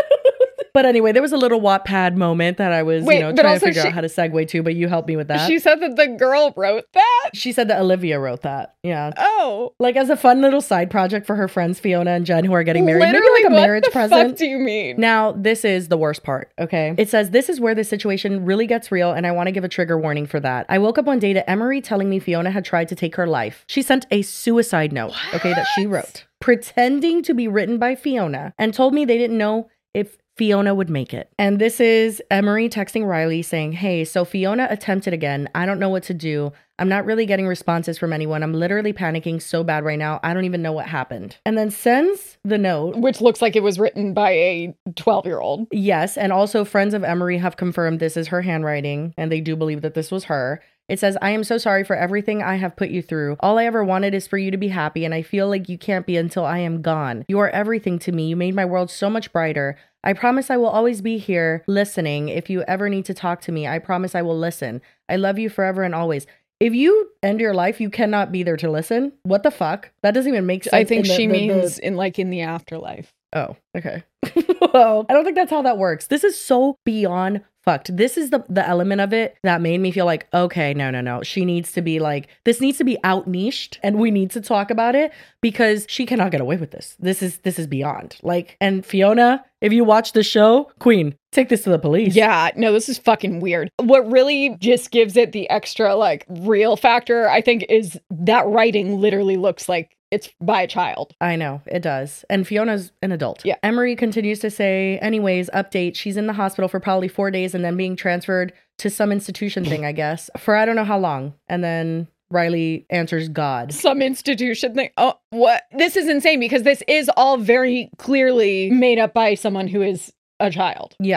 But anyway, there was a little Wattpad moment that I was, Wait, you know, but trying to also figure she- out how to segue to, but you helped me with that. She said that the girl wrote that? She said that Olivia wrote that. Yeah. Oh. Like as a fun little side project for her friends Fiona and Jen who are getting married. Literally, Maybe like a what marriage the present. fuck do you mean? Now, this is the worst part, okay? It says, this is where the situation really gets real, and I want to give a trigger warning for that. I woke up one day to Emery telling me Fiona had tried to take her life. She sent a suicide note, okay, that she wrote, pretending to be written by Fiona, and told me they didn't know if Fiona would make it. And this is Emery texting Riley saying, hey, so Fiona attempted again. I don't know what to do. I'm not really getting responses from anyone. I'm literally panicking so bad right now. I don't even know what happened. And then sends the note. Which looks like it was written by a twelve year old. Yes. And also friends of Emery have confirmed this is her handwriting, and they do believe that this was her. It says, I am so sorry for everything I have put you through. All I ever wanted is for you to be happy, and I feel like you can't be until I am gone. You are everything to me. You made my world so much brighter. I promise I will always be here listening. If you ever need to talk to me, I promise I will listen. I love you forever and always. If you end your life, you cannot be there to listen. What the fuck? That doesn't even make sense. I think in the- she the- the- means in like in the afterlife. Oh, okay. Well, I don't think that's how that works. This is so beyond fucked. This is the the element of it that made me feel like, okay, no, no, no. She needs to be like, this needs to be out niched, and we need to talk about it because she cannot get away with this. This is this is beyond. Like, and Fiona, if you watch the show, Queen, take this to the police. Yeah, no, this is fucking weird. What really just gives it the extra like real factor, I think, is that writing literally looks like it's by a child. I know, it does. And Fiona's an adult. Yeah. Emery continues to say, anyways, update, she's in the hospital for probably four days and then being transferred to some institution thing, I guess, for I don't know how long. And then Riley answers God. Some institution thing. Oh, what? This is insane because this is all very clearly made up by someone who is a child. Yeah.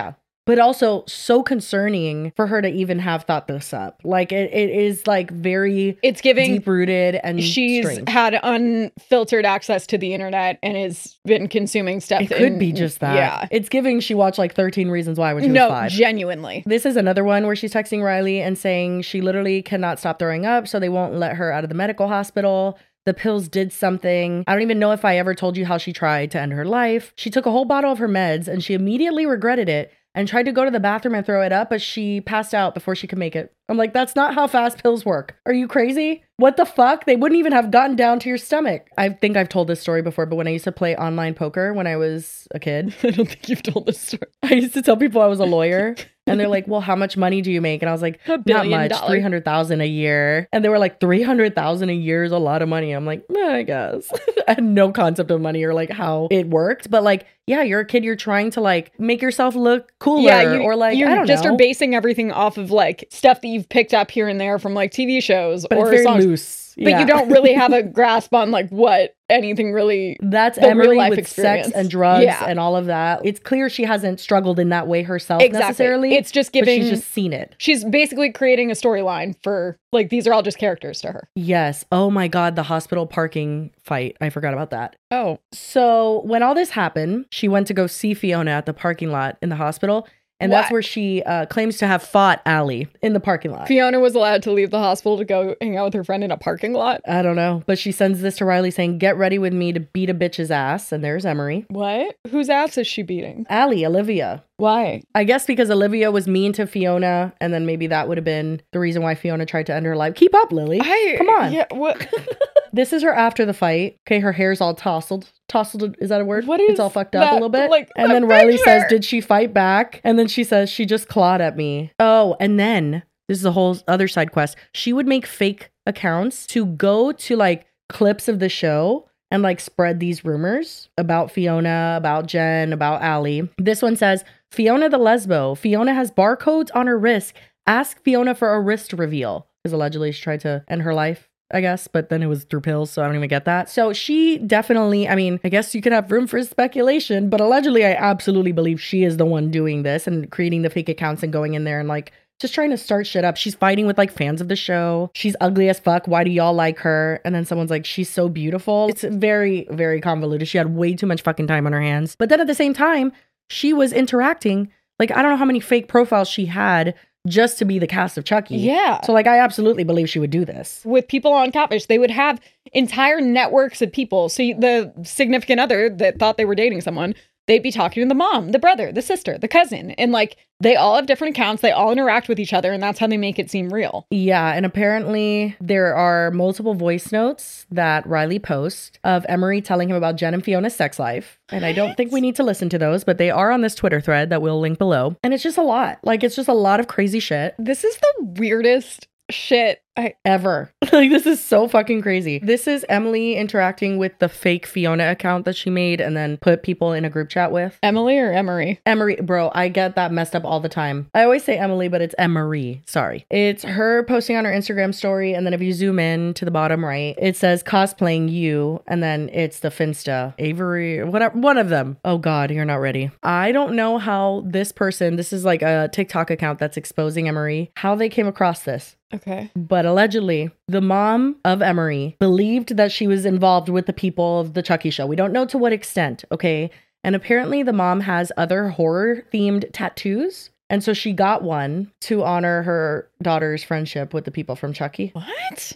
but also so concerning for her to even have thought this up. Like it, it is like very it's giving deep rooted and she's strange. Had unfiltered access to the internet and has been consuming stuff. It could in, be just that. Yeah. It's giving she watched like thirteen Reasons Why when she no, was five. Genuinely. This is another one where she's texting Riley and saying she literally cannot stop throwing up, so they won't let her out of the medical hospital. The pills did something. I don't even know if I ever told you how she tried to end her life. She took a whole bottle of her meds and she immediately regretted it and tried to go to the bathroom and throw it up, but she passed out before she could make it. I'm like, that's not how fast pills work. Are you crazy? What the fuck? They wouldn't even have gotten down to your stomach. I think I've told this story before, but when I used to play online poker when I was a kid. I don't think you've told this story. I used to tell people I was a lawyer. And they're like, well, how much money do you make? And I was like, not much, three hundred thousand a year. And they were like, three hundred thousand a year is a lot of money. I'm like, eh, I guess. I had no concept of money or like how it worked. But like, yeah, you're a kid. You're trying to like make yourself look cooler. Yeah, you, or like, you I don't just know. are basing everything off of like stuff that you've picked up here and there from like T V shows But or it's very songs. loose. But Yeah. you don't really have a grasp on like what anything really. That's the Emily real life with experience. sex and drugs Yeah. and all of that. It's clear she hasn't struggled in that way herself Exactly. necessarily. It's just but giving. she's just seen it. She's basically creating a storyline for like these are all just characters to her. Yes. Oh my God, the hospital parking fight. I forgot about that. Oh. So when all this happened, she went to go see Fiona at the parking lot in the hospital. And that's What? where she uh, claims to have fought Allie in the parking lot. Fiona was allowed to leave the hospital to go hang out with her friend in a parking lot. I don't know. But she sends this to Riley saying, get ready with me to beat a bitch's ass. And there's Emery. What? Whose ass is she beating? Allie, Olivia. Why? I guess because Olivia was mean to Fiona. And then maybe that would have been the reason why Fiona tried to end her life. Keep up, Lily. I, Come on. Yeah, what? This is her after the fight. Okay, her hair's all tousled. Tousled, is that a word? What is It's all fucked up that? a little bit. Like, and a then Riley picture. says, did she fight back? And then she says, she just clawed at me. Oh, and then, this is a whole other side quest. She would make fake accounts to go to like clips of the show and like spread these rumors about Fiona, about Jen, about Allie. This one says, Fiona the lesbo. Fiona has barcodes on her wrist. Ask Fiona for a wrist reveal. Because allegedly she tried to end her life, I guess, but then it was through pills, so I don't even get that. So she definitely, I mean, I guess you could have room for speculation, but allegedly I absolutely believe she is the one doing this and creating the fake accounts and going in there and like just trying to start shit up. She's fighting with like fans of the show. She's ugly as fuck. Why do y'all like her? And then someone's like, she's so beautiful. It's very, very convoluted. She had way too much fucking time on her hands. But then at the same time, she was interacting. Like, I don't know how many fake profiles she had just to be the cast of Chucky. Yeah. So like, I absolutely believe she would do this. With people on Catfish, they would have entire networks of people. So the significant other that thought they were dating someone, they'd be talking to the mom, the brother, the sister, the cousin. And like, they all have different accounts. They all interact with each other. And that's how they make it seem real. Yeah. And apparently there are multiple voice notes that Riley posts of Emery telling him about Jen and Fiona's sex life. And I don't think we need to listen to those, but they are on this Twitter thread that we'll link below. And it's just a lot. Like, it's just a lot of crazy shit. This is the weirdest shit I ever. Like, this is so fucking crazy. This is Emily interacting with the fake Fiona account that she made and then put people in a group chat with. Emily or Emery? Emery, bro, I get that messed up all the time. I always say Emily, but it's Emery. Sorry. It's her posting on her Instagram story, and then if you zoom in to the bottom right, it says cosplaying you, and then it's the Finsta, Avery, whatever, one of them. Oh God, you're not ready. I don't know how this person, this is like a TikTok account that's exposing Emery, how they came across this. Okay. But allegedly, the mom of Emery believed that she was involved with the people of the Chucky show. We don't know to what extent, okay? And apparently the mom has other horror-themed tattoos. And so she got one to honor her daughter's friendship with the people from Chucky. What?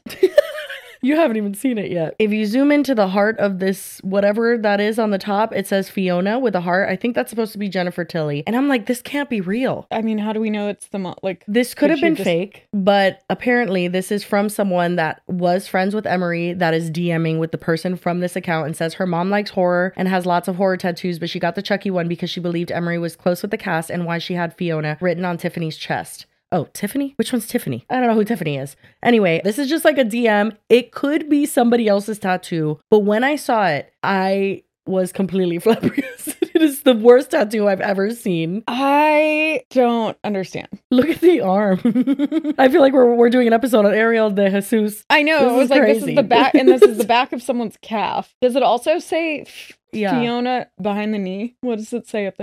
You haven't even seen it yet. If you zoom into the heart of this, whatever that is on the top, it says Fiona with a heart. I think that's supposed to be Jennifer Tilly. And I'm like, this can't be real. I mean, how do we know it's the mom? Like, this could have she been just- fake, but apparently this is from someone that was friends with Emery that is DMing with the person from this account and says her mom likes horror and has lots of horror tattoos, but she got the Chucky one because she believed Emery was close with the cast and why she had Fiona written on Tiffany's chest. Oh, Tiffany? Which one's Tiffany? I don't know who Tiffany is. Anyway, this is just like a D M. It could be somebody else's tattoo, but when I saw it, I was completely flabbergasted. It is the worst tattoo I've ever seen. I don't understand. Look at the arm. I feel like we're we're doing an episode on Ariel de Jesus. I know. This it was is like, crazy. this is the back, and this is the back of someone's calf. Does it also say F- Yeah. Fiona behind the knee? What does it say up there?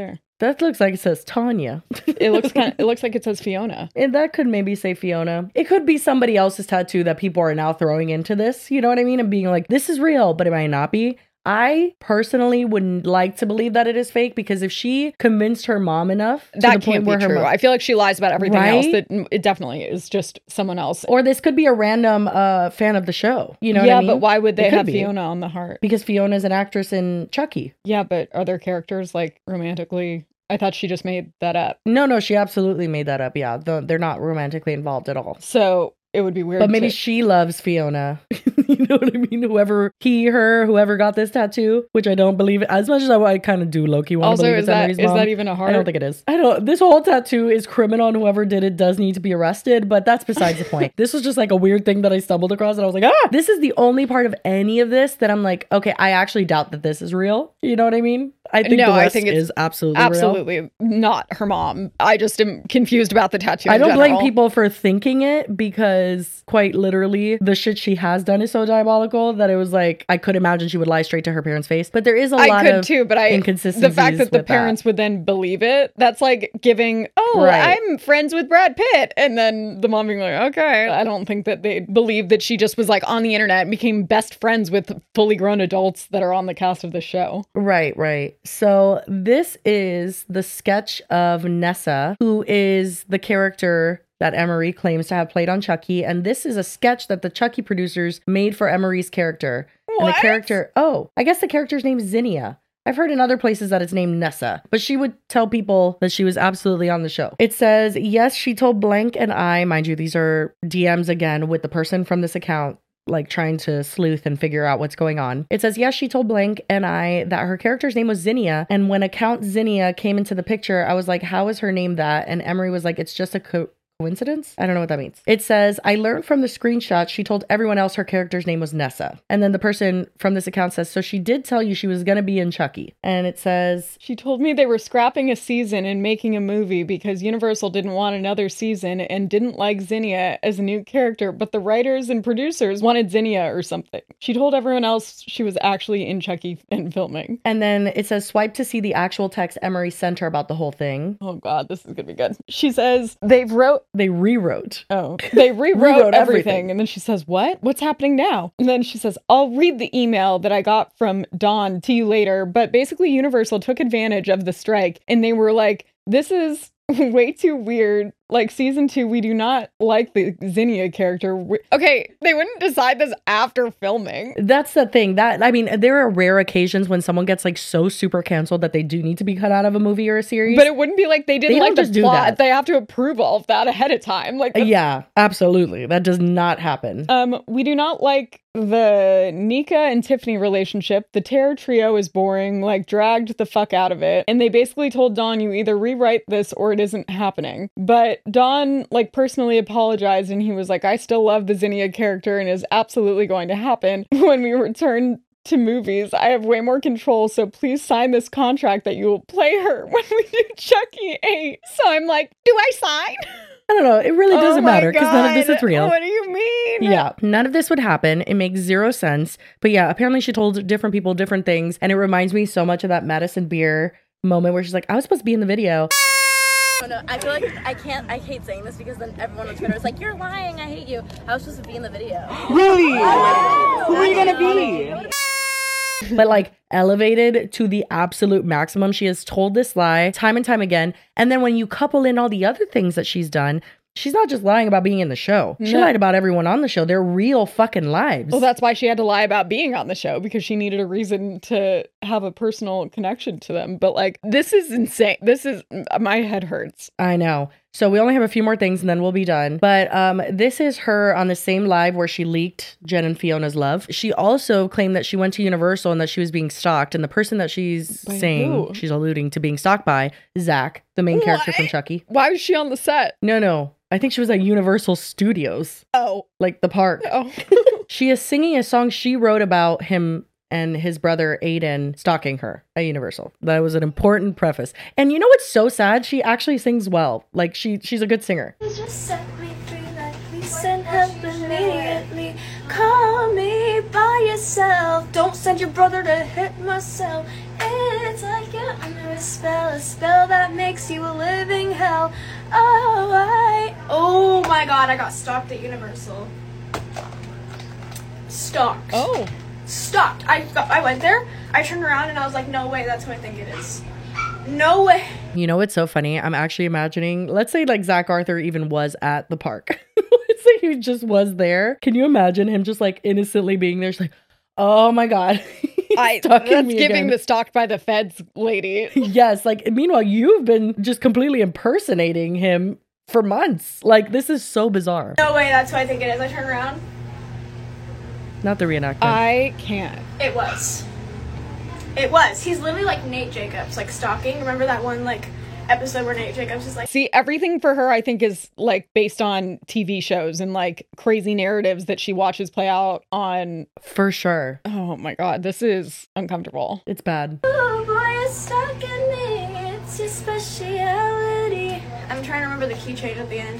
That looks like it says Tanya. It looks kind of, it looks like it says Fiona. And that could maybe say Fiona. It could be somebody else's tattoo that people are now throwing into this. You know what I mean? And being like, this is real, but it might not be. I personally wouldn't like to believe that it is fake, because if she convinced her mom enough to that the can't point be where her true. mom, I feel like she lies about everything Right? else. That it definitely is just someone else. or this could be a random uh, fan of the show. You know what yeah, I mean? but why would they It could have be. Fiona on the heart? Because Fiona's an actress in Chucky. Yeah, but are there characters like romantically? I thought she just made that up. No, no, she absolutely made that up. Yeah, the, they're not romantically involved at all. So it would be weird. But maybe to- she loves Fiona. You know what I mean? Whoever, he, her, whoever got this tattoo, which I don't believe, as much as I, I kind of do low-key want to Also, believe is it's that Emery's is mom. that even a heart? I don't think it is. I don't, this whole tattoo is criminal, and whoever did it does need to be arrested, but that's besides the point. This was just like a weird thing that I stumbled across, and I was like, ah! This is the only part of any of this that I'm like, okay, I actually doubt that this is real. You know what I mean? I think no, the I rest think it's is absolutely real. absolutely not her mom. I just am confused about the tattoo. I in don't blame general. people for thinking it, because quite literally the shit she has done is so diabolical that it was like, I could imagine she would lie straight to her parents' face. But there is a I lot could of too, but I inconsistencies the fact that the with parents would then believe it, that's like giving, oh, Right. I'm friends with Brad Pitt, and then the mom being like, okay. I don't think that they believe that she just was like on the internet and became best friends with fully grown adults that are on the cast of the show. Right, right. So this is the sketch of Nessa, who is the character that Emery claims to have played on Chucky. And this is a sketch that the Chucky producers made for Emery's character. And the What? character, oh, I guess the character's name is Zinnia. I've heard in other places that it's named Nessa, but she would tell people that she was absolutely on the show. It says, yes, she told Blank and I, mind you, these are D Ms again with the person from this account, like trying to sleuth and figure out what's going on. It says, yes, she told Blank and I that her character's name was Zinnia. And when account Zinnia came into the picture, I was like, how is her name that? And Emery was like, it's just a co- coincidence? I don't know what that means. It says, I learned from the screenshot she told everyone else her character's name was Nessa. And then the person from this account says, so she did tell you she was going to be in Chucky. And it says, She told me they were scrapping a season and making a movie because Universal didn't want another season and didn't like Zinnia as a new character, but the writers and producers wanted Zinnia or something. She told everyone else she was actually in Chucky and filming. and then it says, swipe to see the actual text Emery sent her about the whole thing. Oh God, this is gonna be good. She says they've wrote They rewrote. Oh, they rewrote, Rewrote everything. everything. And then she says, what? What's happening now? And then she says, I'll read the email that I got from Dawn to you later. But basically, Universal took advantage of the strike and they were like, this is way too weird. Like season two, we do not like the Zinnia character. We- okay, they wouldn't decide this after filming. That's the thing. That I mean, there are rare occasions when someone gets like so super canceled that they do need to be cut out of a movie or a series. But it wouldn't be like they didn't They like don't the just do plot. that. They have to approve all of that ahead of time. Like, that's- Yeah, absolutely. That does not happen. Um, we do not like the Nika and Tiffany relationship. The Terror Trio is boring, like dragged the fuck out of it. And they basically told Dawn, you either rewrite this or it isn't happening. But Dawn, like, personally apologized and he was like, I still love the Zinnia character and is absolutely going to happen when we return to movies. I have way more control, so please sign this contract that you will play her when we do Chucky eight. So I'm like, do I sign? I don't know. It really doesn't Oh my matter because none of this God. is real. What do you mean? Yeah, none of this would happen. It makes zero sense. But yeah, apparently she told different people different things. And it reminds me so much of that Madison Beer moment where she's like, I was supposed to be in the video. Oh, no, I feel like I can't, I hate saying this because then everyone on Twitter is like, you're lying, I hate you. I was supposed to be in the video. Really? Who are you gonna be? But like elevated to the absolute maximum. She has told this lie time and time again. And then when you couple in all the other things that she's done, she's not just lying about being in the show. She No. lied about everyone on the show. They're real fucking lives. Well, that's why she had to lie about being on the show, because she needed a reason to have a personal connection to them. But like, this is insane. This is, my head hurts. I know. So we only have a few more things and then we'll be done. But um, this is her on the same live where she leaked Jen and Fiona's love. She also claimed that she went to Universal and that she was being stalked. And the person that she's By saying who? she's alluding to being stalked by, Zach, the main character What? from Chucky. Why was she on the set? No, no. I think she was at Universal Studios, Oh. like the park. Oh. She is singing a song she wrote about him and his brother Aiden stalking her at Universal. That was an important preface. And you know what's so sad? She actually sings well. Like she she's a good singer. Just set me free like we sent help immediately. call me by yourself. Don't send your brother to hit my cell. It's like you're under a spell, a spell that makes you a living hell. Oh, I... Oh my god, I got stalked at Universal. Stalked. Oh. Stalked. I, I went there, I turned around and I was like, no way, that's who I think it is. No way. You know what's so funny? I'm actually imagining, let's say like Zach Arthur even was at the park. Let's say he just was there. Can you imagine him just like innocently being there? She's like, oh my god. I that's giving again. The stalked by the feds lady. Yes, like meanwhile you've been just completely impersonating him for months. Like this is so bizarre. No way, that's who I think it is. I turn around. Not the reenactment. I can't. It was. It was. He's literally like Nate Jacobs, like stalking. Remember that one like episode where Nate Jacobs is like... See, everything for her I think is like based on T V shows and like crazy narratives that she watches play out on... For sure. Oh my god, this is uncomfortable. It's bad. Oh boy, you're stalking me. It's your speciality. I'm trying to remember the key change at the end.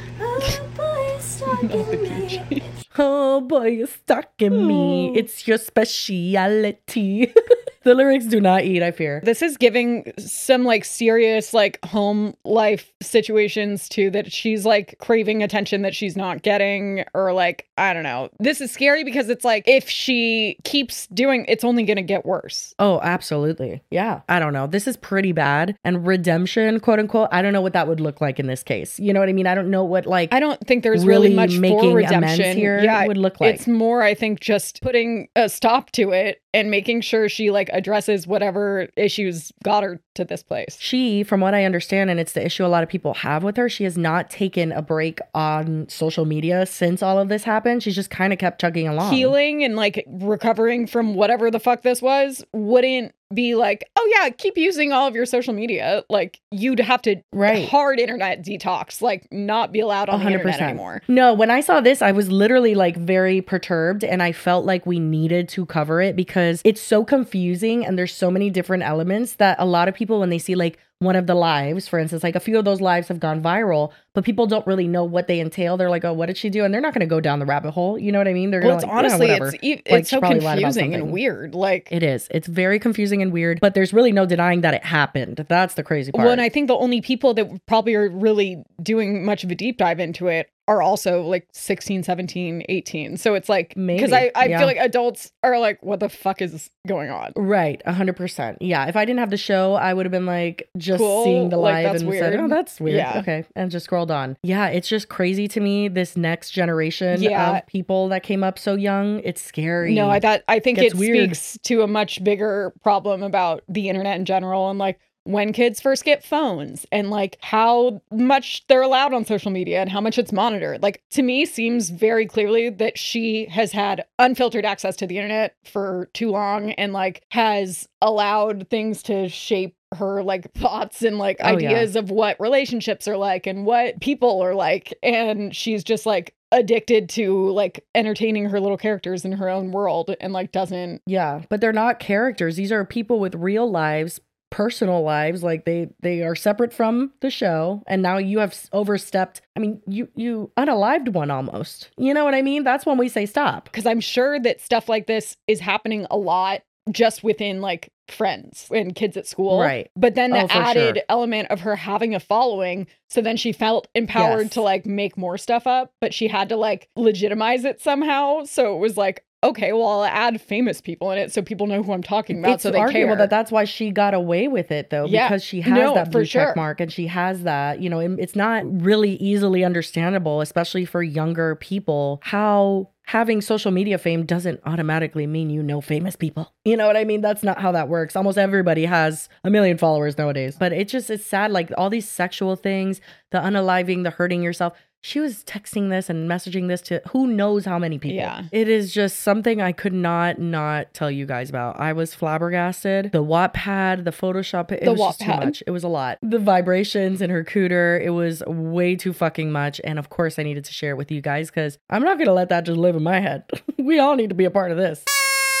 Oh boy, you're stalking me. Oh boy, you're stalking me. It's your speciality. The lyrics do not eat, I fear. This is giving some like serious like home life situations too, that she's like craving attention that she's not getting, or like, I don't know. This is scary because it's like if she keeps doing, it's only going to get worse. Oh, absolutely. Yeah. I don't know. This is pretty bad. And redemption, quote unquote, I don't know what that would look like in this case. You know what I mean? I don't know what like I don't think there's really, really much making for redemption amends here yeah, would look like. It's more, I think, just putting a stop to it and making sure she like addresses whatever issues got her to this place. She, from what I understand, and it's the issue a lot of people have with her, she has not taken a break on social media since all of this happened. She's just kind of kept chugging along. Healing and like recovering from whatever the fuck this was wouldn't be like, oh yeah, keep using all of your social media. Like you'd have to right. hard internet detox, like not be allowed on one hundred percent. The internet anymore. No, when I saw this, I was literally like very perturbed, and I felt like we needed to cover it because it's so confusing and there's so many different elements that a lot of people, when they see like one of the lives, for instance, like a few of those lives have gone viral, but people don't really know what they entail. They're like, oh, what did she do? And they're not going to go down the rabbit hole. You know what I mean? They're well, going it's like, honestly, yeah, it's, it's like, so confusing and weird. Like it is. It's very confusing and weird, but there's really no denying that it happened. That's the crazy part. Well, and I think the only people that probably are really doing much of a deep dive into it are also like sixteen, seventeen, eighteen. So it's like, because I, I yeah. feel like adults are like, what the fuck is going on? Right. A hundred percent. Yeah. If I didn't have the show, I would have been like just cool. seeing the like, live that's and weird. said, oh, that's weird. Yeah. Okay. And just scrolled on. Yeah. It's just crazy to me. This next generation yeah. of people that came up so young. It's scary. No, I thought, I think Gets it weird. speaks to a much bigger problem about the internet in general, and like when kids first get phones and like how much they're allowed on social media and how much it's monitored. Like to me seems very clearly that she has had unfiltered access to the internet for too long and like has allowed things to shape her like thoughts and like Oh, ideas yeah. of what relationships are like and what people are like. And she's just like addicted to like entertaining her little characters in her own world and like doesn't. Yeah. But they're not characters. These are people with real lives, personal lives. Like they they are separate from the show, and now you have s- overstepped. I mean, you you unalived one almost. You know what I mean? That's when we say stop. Because I'm sure that stuff like this is happening a lot just within like friends and kids at school. Right. But then the Oh, for added sure. element of her having a following. So then she felt empowered Yes. to like make more stuff up, but she had to like legitimize it somehow. So it was like, okay, well, I'll add famous people in it so people know who I'm talking about. It's so they arguable care. that that's why she got away with it, though, Yeah. because she has No, that for blue sure. check mark and she has that, you know, it- it's not really easily understandable, especially for younger people, how having social media fame doesn't automatically mean you know famous people. You know what I mean? That's not how that works. Almost everybody has a million followers nowadays. But it just, it's sad, like all these sexual things, the unaliving, the hurting yourself. She was texting this and messaging this to who knows how many people. Yeah. It is just something I could not not tell you guys about. I was flabbergasted. The Wattpad, the Photoshop, it The was just too Wattpad. much. It was a lot. The vibrations in her cooter, it was way too fucking much. And of course I needed to share it with you guys because I'm not going to let that just live in my head. We all need to be a part of this.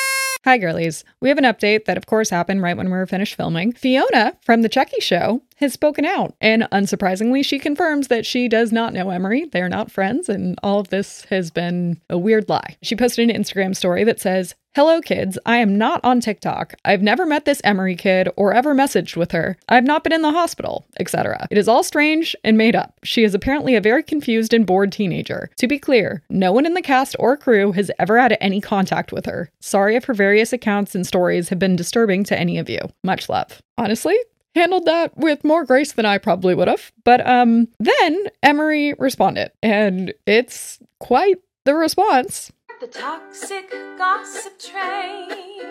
Hi, girlies. We have an update that, of course, happened right when we were finished filming. Fiona from The Chucky Show has spoken out, and unsurprisingly, she confirms that she does not know Emery. They're not friends, and all of this has been a weird lie. She posted an Instagram story that says, "Hello, kids. I am not on TikTok. I've never met this Emery kid or ever messaged with her. I've not been in the hospital, et cetera. It is all strange and made up. She is apparently a very confused and bored teenager. To be clear, no one in the cast or crew has ever had any contact with her. Sorry if her various accounts and stories have been disturbing to any of you. Much love." Honestly, handled that with more grace than I probably would have. But um, then Emery responded, and it's quite the response. The toxic gossip train,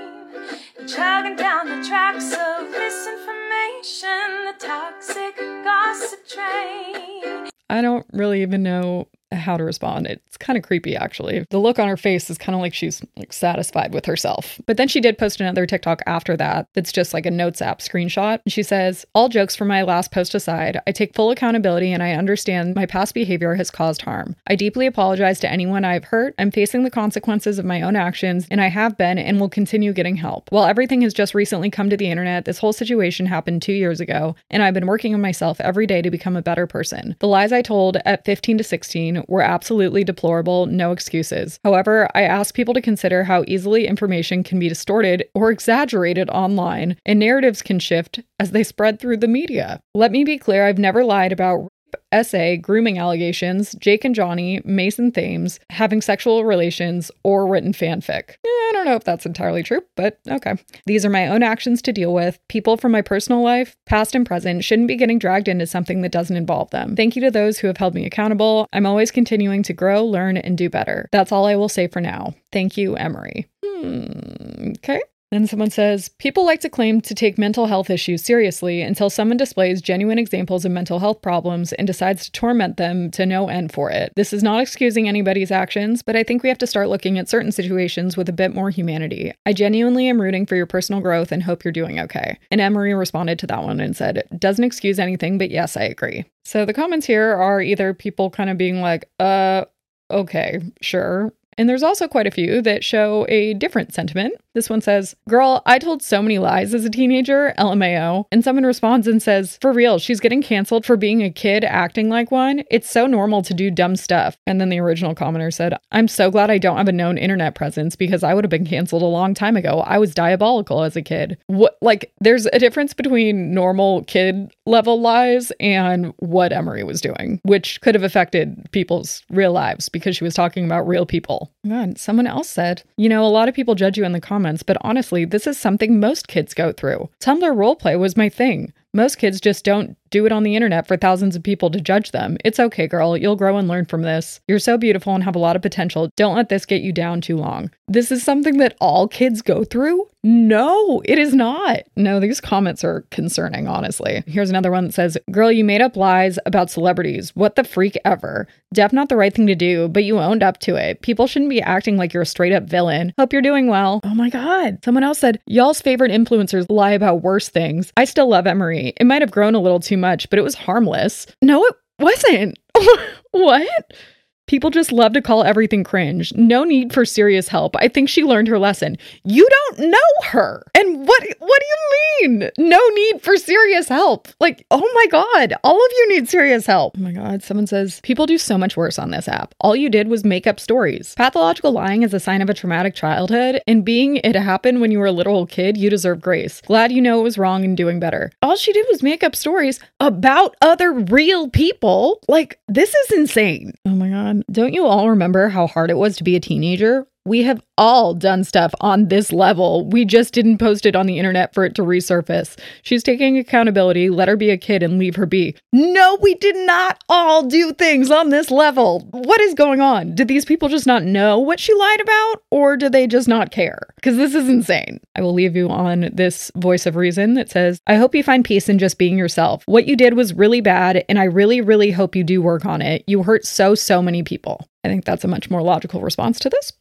chugging down the tracks of misinformation. The toxic gossip train. I don't really even know how to respond. It's kind of creepy, actually. The look on her face is kind of like she's like satisfied with herself. But then she did post another TikTok after that that's just like a Notes app screenshot. She says, "All jokes from my last post aside, I take full accountability and I understand my past behavior has caused harm. I deeply apologize to anyone I've hurt. I'm facing the consequences of my own actions, and I have been and will continue getting help. While everything has just recently come to the internet, this whole situation happened two years ago, and I've been working on myself every day to become a better person. The lies I told at fifteen to sixteen were absolutely deplorable, no excuses. However, I ask people to consider how easily information can be distorted or exaggerated online, and narratives can shift as they spread through the media. Let me be clear, I've never lied about rape, S A, grooming allegations, Jake and Johnny, Mason Thames, having sexual relations, or written fanfic." Eh, I don't know if that's entirely true, but okay. "These are my own actions to deal with. People from my personal life, past and present, shouldn't be getting dragged into something that doesn't involve them. Thank you to those who have held me accountable. I'm always continuing to grow, learn, and do better. That's all I will say for now. Thank you, Emery." Hmm, okay. Then someone says, "People like to claim to take mental health issues seriously until someone displays genuine examples of mental health problems and decides to torment them to no end for it. This is not excusing anybody's actions, but I think we have to start looking at certain situations with a bit more humanity. I genuinely am rooting for your personal growth and hope you're doing okay." And Emery responded to that one and said, "Doesn't excuse anything, but yes, I agree." So the comments here are either people kind of being like, uh, okay, sure. And there's also quite a few that show a different sentiment. This one says, "Girl, I told so many lies as a teenager, L M A O. And someone responds and says, "For real, she's getting canceled for being a kid acting like one. It's so normal to do dumb stuff." And then the original commenter said, "I'm so glad I don't have a known internet presence because I would have been canceled a long time ago. I was diabolical as a kid." What, like, there's a difference between normal kid level lies and what Emery was doing, which could have affected people's real lives because she was talking about real people. God, someone else said, "You know, a lot of people judge you in the comments, but honestly, this is something most kids go through. Tumblr roleplay was my thing. Most kids just don't do it on the internet for thousands of people to judge them. It's okay, girl. You'll grow and learn from this. You're so beautiful and have a lot of potential. Don't let this get you down too long." This is something that all kids go through? No, it is not. No, these comments are concerning, honestly. Here's another one that says, "Girl, you made up lies about celebrities. What the freak ever. Def not the right thing to do, but you owned up to it. People shouldn't be acting like you're a straight up villain. Hope you're doing well." Oh my God. Someone else said, "Y'all's favorite influencers lie about worse things. I still love Emery. It might have grown a little too much, but it was harmless." No, it wasn't. What? "People just love to call everything cringe. No need for serious help. I think she learned her lesson." You don't know her. And what what do you mean? No need for serious help. Like, oh my God, all of you need serious help. Oh my God, someone says, "People do so much worse on this app. All you did was make up stories. Pathological lying is a sign of a traumatic childhood, and being it happened when you were a literal kid, you deserve grace. Glad you know it was wrong and doing better." All she did was make up stories about other real people. Like, this is insane. Oh my God. Don't you all remember how hard it was to be a teenager? We have all done stuff on this level. We just didn't post it on the internet for it to resurface. She's taking accountability. Let her be a kid and leave her be. No, we did not all do things on this level. What is going on? Did these people just not know what she lied about? Or do they just not care? Because this is insane. I will leave you on this voice of reason that says, "I hope you find peace in just being yourself. What you did was really bad, and I really, really hope you do work on it. You hurt so, so many people." I think that's a much more logical response to this, but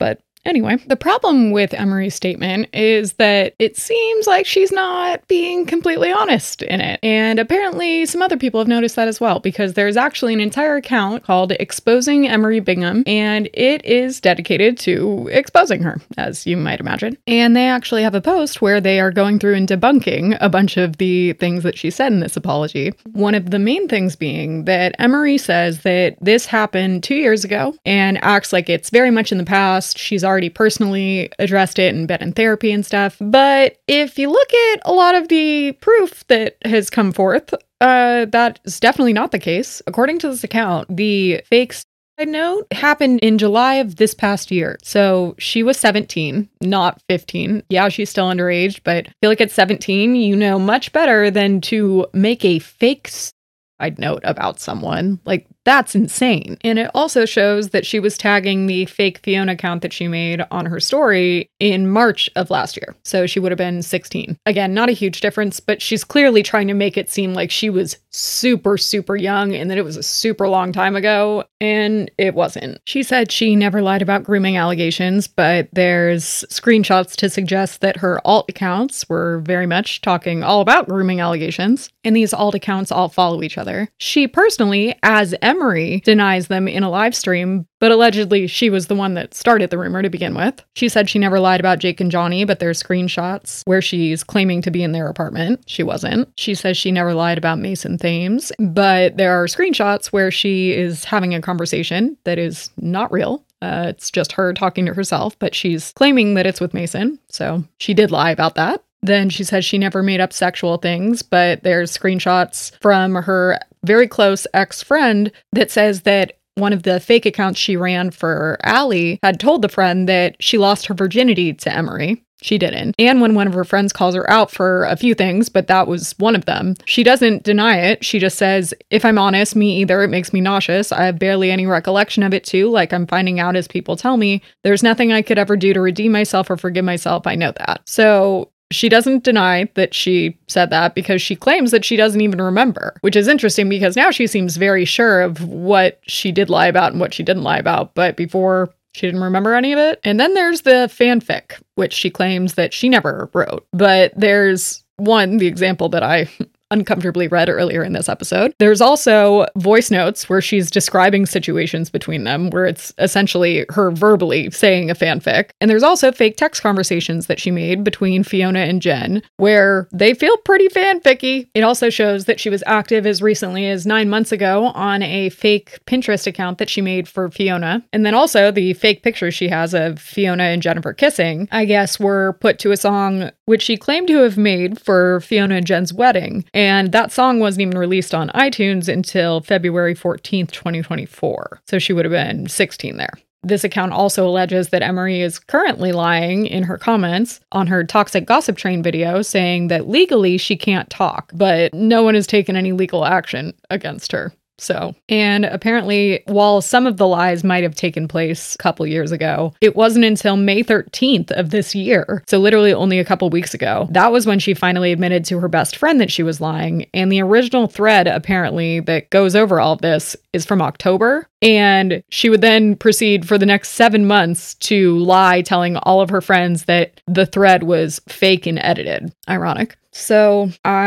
Anyway, the problem with Emery's statement is that it seems like she's not being completely honest in it. And apparently some other people have noticed that as well, because there's actually an entire account called Exposing Emery Bingham, and it is dedicated to exposing her, as you might imagine. And they actually have a post where they are going through and debunking a bunch of the things that she said in this apology. One of the main things being that Emery says that this happened two years ago and acts like it's very much in the past. She's already personally addressed it and been in therapy and stuff. But if you look at a lot of the proof that has come forth, uh, that is definitely not the case. According to this account, the fake side note happened in July of this past year. So she was seventeen, not fifteen. Yeah, she's still underage, but I feel like at seventeen, you know much better than to make a fake side note about someone. Like, that's insane. And it also shows that she was tagging the fake Fiona account that she made on her story in March of last year. So she would have been sixteen. Again, not a huge difference, but she's clearly trying to make it seem like she was super, super young and that it was a super long time ago. And it wasn't. She said she never lied about grooming allegations, but there's screenshots to suggest that her alt accounts were very much talking all about grooming allegations. And these alt accounts all follow each other. She personally, as Emery, denies them in a live stream, but allegedly she was the one that started the rumor to begin with. She said she never lied about Jake and Johnny, but there's screenshots where she's claiming to be in their apartment. She wasn't. She says she never lied about Mason Thames, but there are screenshots where she is having a conversation that is not real. Uh, it's just her talking to herself, but she's claiming that it's with Mason, so she did lie about that. Then she says she never made up sexual things, but there's screenshots from her very close ex-friend that says that one of the fake accounts she ran for Allie had told the friend that she lost her virginity to Emery. She didn't. And when one of her friends calls her out for a few things, but that was one of them, she doesn't deny it. She just says, if I'm honest, me either. It makes me nauseous. I have barely any recollection of it too. Like I'm finding out as people tell me. There's nothing I could ever do to redeem myself or forgive myself. I know that. So she doesn't deny that she said that because she claims that she doesn't even remember, which is interesting because now she seems very sure of what she did lie about and what she didn't lie about. But before, she didn't remember any of it. And then there's the fanfic, which she claims that she never wrote. But there's one, the example that I uncomfortably read earlier in this episode. There's also voice notes where she's describing situations between them, where it's essentially her verbally saying a fanfic. And there's also fake text conversations that she made between Fiona and Jen, where they feel pretty fanficky. It also shows that she was active as recently as nine months ago on a fake Pinterest account that she made for Fiona. And then also the fake pictures she has of Fiona and Jennifer kissing, I guess, were put to a song which she claimed to have made for Fiona and Jen's wedding. And that song wasn't even released on iTunes until February fourteenth, twenty twenty-four. So she would have been sixteen there. This account also alleges that Emery is currently lying in her comments on her Toxic Gossip Train video, saying that legally she can't talk, but no one has taken any legal action against her. So, and apparently, while some of the lies might have taken place a couple years ago, it wasn't until May thirteenth of this year, so literally only a couple weeks ago, that was when she finally admitted to her best friend that she was lying. And the original thread, apparently, that goes over all of this is from October. And she would then proceed for the next seven months to lie, telling all of her friends that the thread was fake and edited. Ironic. So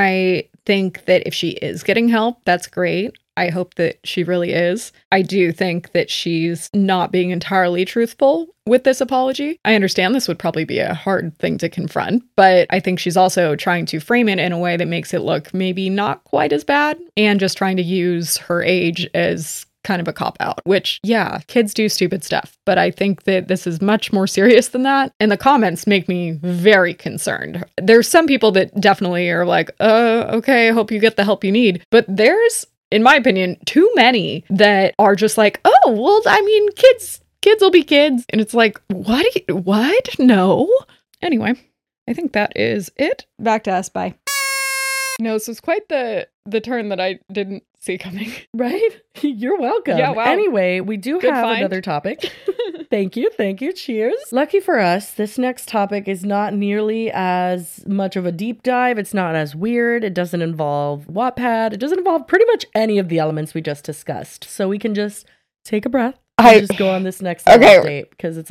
I think that if she is getting help, that's great. I hope that she really is. I do think that she's not being entirely truthful with this apology. I understand this would probably be a hard thing to confront, but I think she's also trying to frame it in a way that makes it look maybe not quite as bad and just trying to use her age as kind of a cop-out, which, yeah, kids do stupid stuff, but I think that this is much more serious than that, and the comments make me very concerned. There's some people that definitely are like, uh, okay, I hope you get the help you need, but there's, in my opinion, too many that are just like, oh, well, I mean, kids, kids will be kids, and it's like, what, do you, what? No. Anyway, I think that is it. Back to us, bye. No, this was quite the the turn that I didn't see coming. Right? You're welcome. Yeah, wow. Anyway, we do Good have find. another topic. Thank you. Thank you. Cheers. Lucky for us, this next topic is not nearly as much of a deep dive. It's not as weird. It doesn't involve Wattpad. It doesn't involve pretty much any of the elements we just discussed. So we can just take a breath and I just go on this next okay. update because it's a lot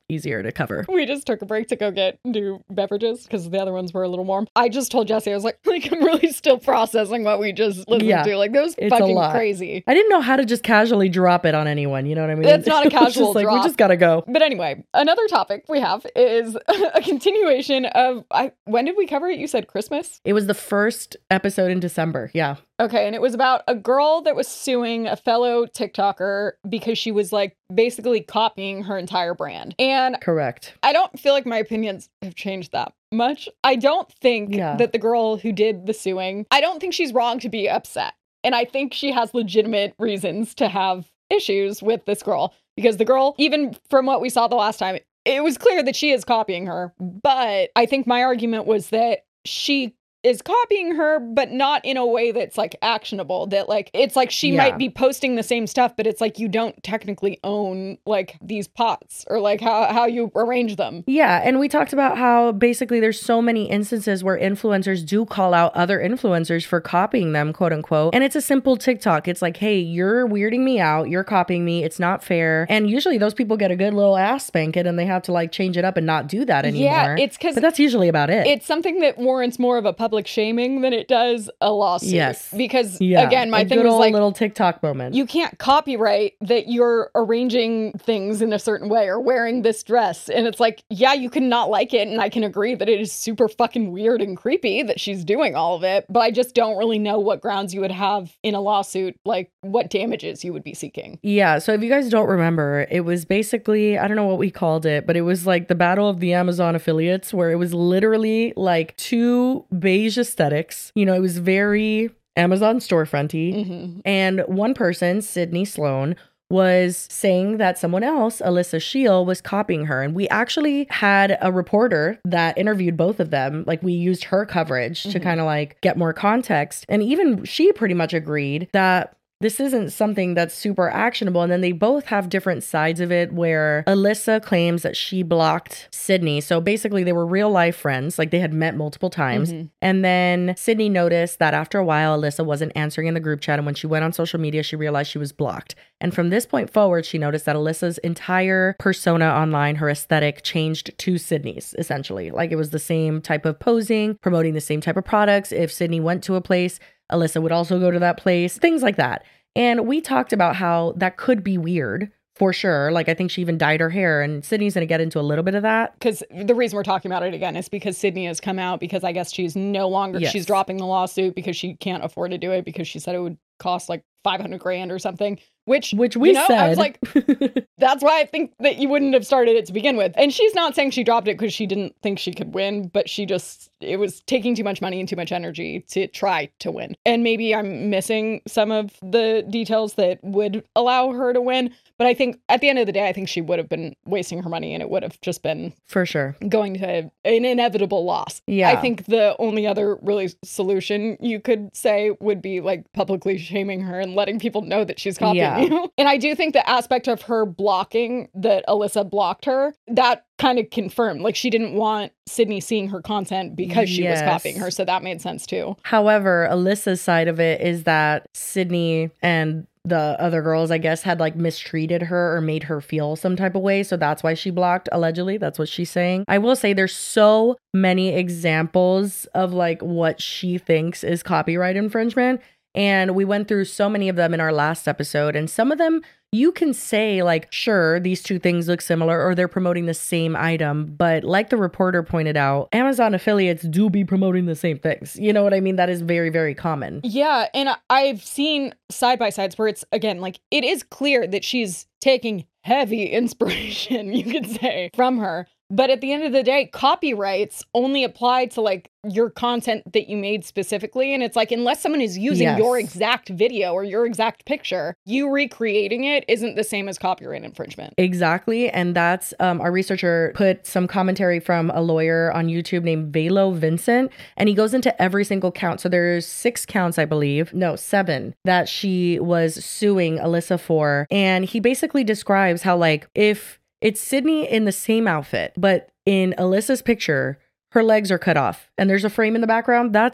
easier to cover. We just took a break to go get new beverages because the other ones were a little warm. I just told Jesse, I was like, like I'm really still processing what we just listened Yeah, to. Like, that was it's a fucking lot. crazy. I didn't know how to just casually drop it on anyone. You know what I mean? It's not a It was casual just like, drop. we just gotta go. But anyway, another topic we have is a continuation of, I, when did we cover it? You said Christmas? It was the first episode in December. Yeah. Okay, and it was about a girl that was suing a fellow TikToker because she was like basically copying her entire brand. And Correct. I don't feel like my opinions have changed that much. I don't think Yeah. that the girl who did the suing, I don't think she's wrong to be upset. And I think she has legitimate reasons to have issues with this girl because the girl, even from what we saw the last time, it was clear that she is copying her. But I think my argument was that she is copying her, but not in a way that's like actionable, that like, it's like she Yeah. might be posting the same stuff, but it's like you don't technically own like these pots or like how, how you arrange them. Yeah, and we talked about how basically there's so many instances where influencers do call out other influencers for copying them, quote unquote. And it's a simple TikTok. It's like, hey, you're weirding me out. You're copying me. It's not fair. And usually those people get a good little ass spanking and they have to like change it up and not do that anymore. Yeah, it's because But that's usually about it. it's something that warrants more of a public shaming than it does a lawsuit. Yes. Because Yeah, again, my a thing good was old like, little TikTok moment. you can't copyright that you're arranging things in a certain way or wearing this dress. And it's like, yeah, you can not like it. And I can agree that it is super fucking weird and creepy that she's doing all of it. But I just don't really know what grounds you would have in a lawsuit, like what damages you would be seeking. Yeah, so if you guys don't remember, it was basically, I don't know what we called it, but it was like the battle of the Amazon affiliates, where it was literally like two beige aesthetics. You know, it was very Amazon storefronty. Mm-hmm. And one person, Sydney Sloan, was saying that someone else, Alyssa Sheil, was copying her. And we actually had a reporter that interviewed both of them. Like, we used her coverage to Mhm. kind of like get more context. And even she pretty much agreed that this isn't something that's super actionable. And then they both have different sides of it, where Alyssa claims that she blocked Sydney. So basically they were real life friends, like they had met multiple times. Mhm. And then Sydney noticed that after a while, Alyssa wasn't answering in the group chat. And when she went on social media, she realized she was blocked. And from this point forward, she noticed that Alyssa's entire persona online, her aesthetic, changed to Sydney's, essentially. Like, it was the same type of posing, promoting the same type of products. If Sydney went to a place, Alyssa would also go to that place, things like that. And we talked about how that could be weird, for sure. Like, I think she even dyed her hair, and Sydney's going to get into a little bit of that. Because the reason we're talking about it again is because Sydney has come out because I guess she's no longer, Yes. she's dropping the lawsuit because she can't afford to do it because she said it would cost like five hundred grand or something, which, Which we you know, I was said. like, that's why I think that you wouldn't have started it to begin with. And she's not saying she dropped it because she didn't think she could win, but she just, it was taking too much money and too much energy to try to win. And maybe I'm missing some of the details that would allow her to win. But I think at the end of the day, I think she would have been wasting her money and it would have just been For sure. going to an inevitable loss. Yeah. I think the only other really solution you could say would be like publicly shaming her and letting people know that she's copying Yeah. you. And I do think the aspect of her blocking, that Alyssa blocked her, that kind of confirmed, like, she didn't want Sydney seeing her content because she Yes. was copying her. So that made sense too. However, Alyssa's side of it is that Sydney and the other girls, I guess, had like mistreated her or made her feel some type of way. So that's why she blocked, allegedly. That's what she's saying. I will say there's so many examples of like what she thinks is copyright infringement. And we went through so many of them in our last episode. And some of them you can say like, sure, these two things look similar or they're promoting the same item. But like the reporter pointed out, Amazon affiliates do be promoting the same things. You know what I mean? That is very, very common. Yeah. And I- I've seen side by sides where it's, again, like, it is clear that she's taking heavy inspiration, you could say, from her. But at the end of the day, copyrights only apply to like your content that you made specifically. And it's like, unless someone is using Yes. your exact video or your exact picture, you recreating it isn't the same as copyright infringement. Exactly. And that's um, our researcher put some commentary from a lawyer on YouTube named Velo Vincent. And he goes into every single count. So there's six counts, I believe. No, seven that she was suing Alyssa for. And he basically describes how, like, if it's Sydney in the same outfit, but in Alyssa's picture, her legs are cut off and there's a frame in the background, that's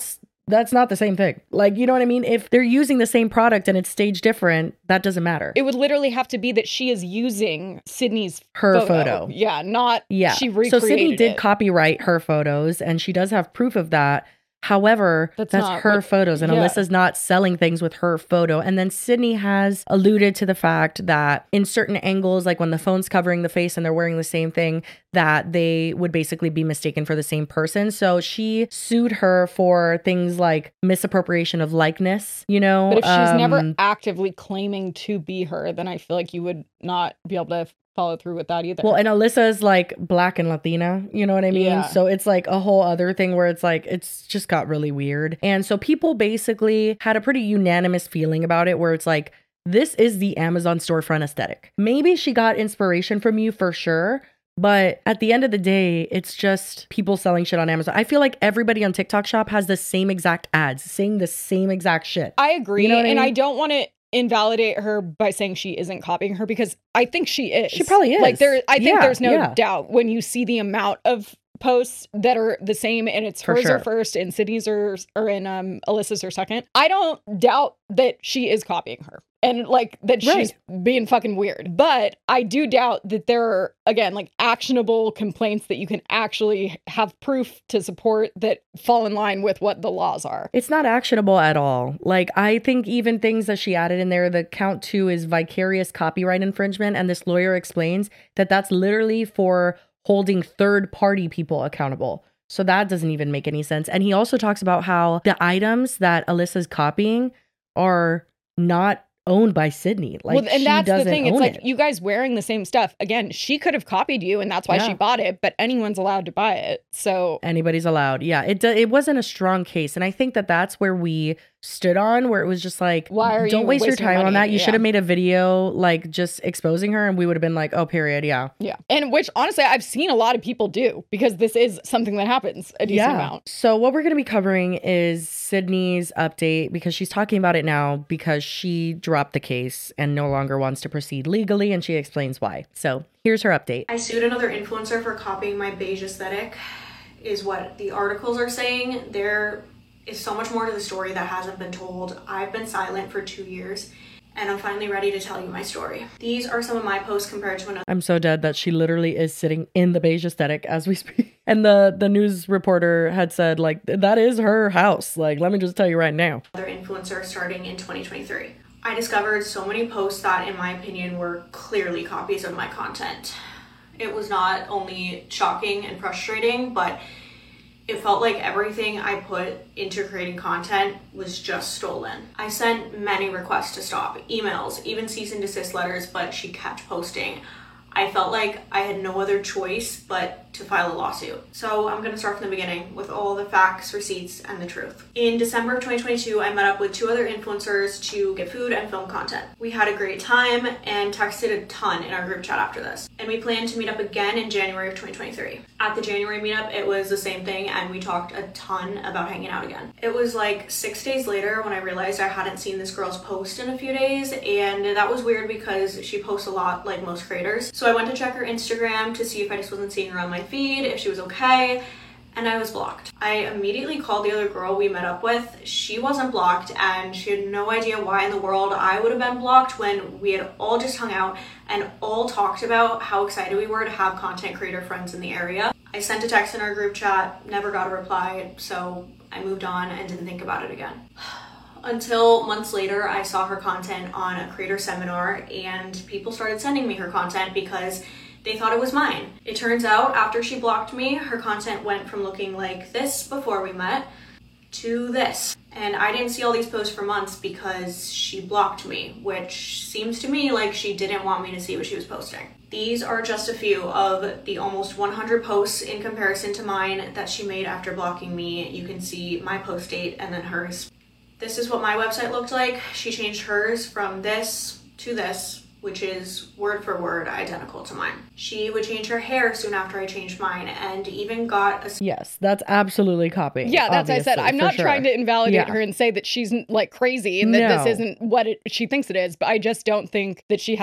That's not the same thing. Like, you know what I mean? If they're using the same product and it's staged different, that doesn't matter. It would literally have to be that she is using Sydney's her photo. photo. Yeah, not yeah. she recreated So Sydney did it. copyright her photos, and she does have proof of that. However, that's, that's her what, photos, and yeah. Alyssa's not selling things with her photo. And then Sydney has alluded to the fact that in certain angles, like when the phone's covering the face and they're wearing the same thing, that they would basically be mistaken for the same person. So she sued her for things like misappropriation of likeness, you know? But if she's um, never actively claiming to be her, then I feel like you would not be able to follow through with that either. Well, and Alyssa's like Black and Latina, you know what I mean? Yeah. So it's like a whole other thing where it's like, it's just got really weird. And so people basically had a pretty unanimous feeling about it where it's like, this is the Amazon storefront aesthetic. Maybe she got inspiration from you for sure. But at the end of the day, it's just people selling shit on Amazon. I feel like everybody on TikTok Shop has the same exact ads saying the same exact shit. I agree. You know what I and mean? I don't want to invalidate her by saying she isn't copying her, because I think she is. She probably is. Like there, I think Yeah, there's no yeah. doubt when you see the amount of posts that are the same and it's For hers sure. are first and Sydney's are, or in um Alyssa's are second. I don't doubt that she is copying her and like that Right. she's being fucking weird. But I do doubt that there are, again, like actionable complaints that you can actually have proof to support that fall in line with what the laws are. It's not actionable at all. Like, I think even things that she added in there, the count two is vicarious copyright infringement. And this lawyer explains that that's literally for holding third party people accountable. So that doesn't even make any sense. And he also talks about how the items that Alyssa's copying are not owned by Sydney. Like, well, and she that's the doesn't thing. It's own like it. you guys wearing the same stuff. Again, she could have copied you, and that's why Yeah. she bought it. But anyone's allowed to buy it. So Anybody's allowed. Yeah, it do- it wasn't a strong case, and I think that that's where we stood on, where it was just like, Why are don't you waste your wasting time on money? that. You Yeah. should have made a video like just exposing her, and we would have been like, oh, period, yeah. yeah, and which honestly I've seen a lot of people do, because this is something that happens a decent amount. So what we're going to be covering is Sydney's update, because she's talking about it now because she dropped the case and no longer wants to proceed legally, and she explains why. So here's her update. I sued another influencer for copying my beige aesthetic, is what the articles are saying. There is so much more to the story that hasn't been told. I've been silent for two years, and I'm finally ready to tell you my story. These are some of my posts compared to another I'm so dead that she literally is sitting in the beige aesthetic as we speak. And the, the news reporter had said, like, that is her house. Like, let me just tell you right now. influencer starting in twenty twenty-three. I discovered so many posts that, in my opinion, were clearly copies of my content. It was not only shocking and frustrating, but it felt like everything I put into creating content was just stolen. I sent many requests to stop, emails, even cease and desist letters, but she kept posting. I felt like I had no other choice but to file a lawsuit. So I'm gonna start from the beginning with all the facts, receipts, and the truth. In December of twenty twenty-two, I met up with two other influencers to get food and film content. We had a great time and texted a ton in our group chat after this. And we planned to meet up again in January of twenty twenty-three. At the January meetup, it was the same thing, and we talked a ton about hanging out again. It was like six days later when I realized I hadn't seen this girl's post in a few days, and that was weird because she posts a lot like most creators. So I went to check her Instagram to see if I just wasn't seeing her on my feed, if she was okay, and I was blocked. I immediately called the other girl we met up with. She wasn't blocked, and she had no idea why in the world I would have been blocked when we had all just hung out and all talked about how excited we were to have content creator friends in the area. I sent a text in our group chat, never got a reply, so I moved on and didn't think about it again. Until months later, I saw her content on a creator seminar, and people started sending me her content because they thought it was mine. It turns out after she blocked me, her content went from looking like this before we met to this. And I didn't see all these posts for months because she blocked me, which seems to me like she didn't want me to see what she was posting. These are just a few of the almost one hundred posts in comparison to mine that she made after blocking me. You can see my post date and then hers. This is what my website looked like. She changed hers from this to this, which is word for word identical to mine. She would change her hair soon after I changed mine, and even got a... Yes, that's absolutely copying. Yeah, that's what I said. I'm not sure. trying to invalidate Yeah. her and say that she's like crazy and that No. this isn't what it, she thinks it is, but I just don't think that she has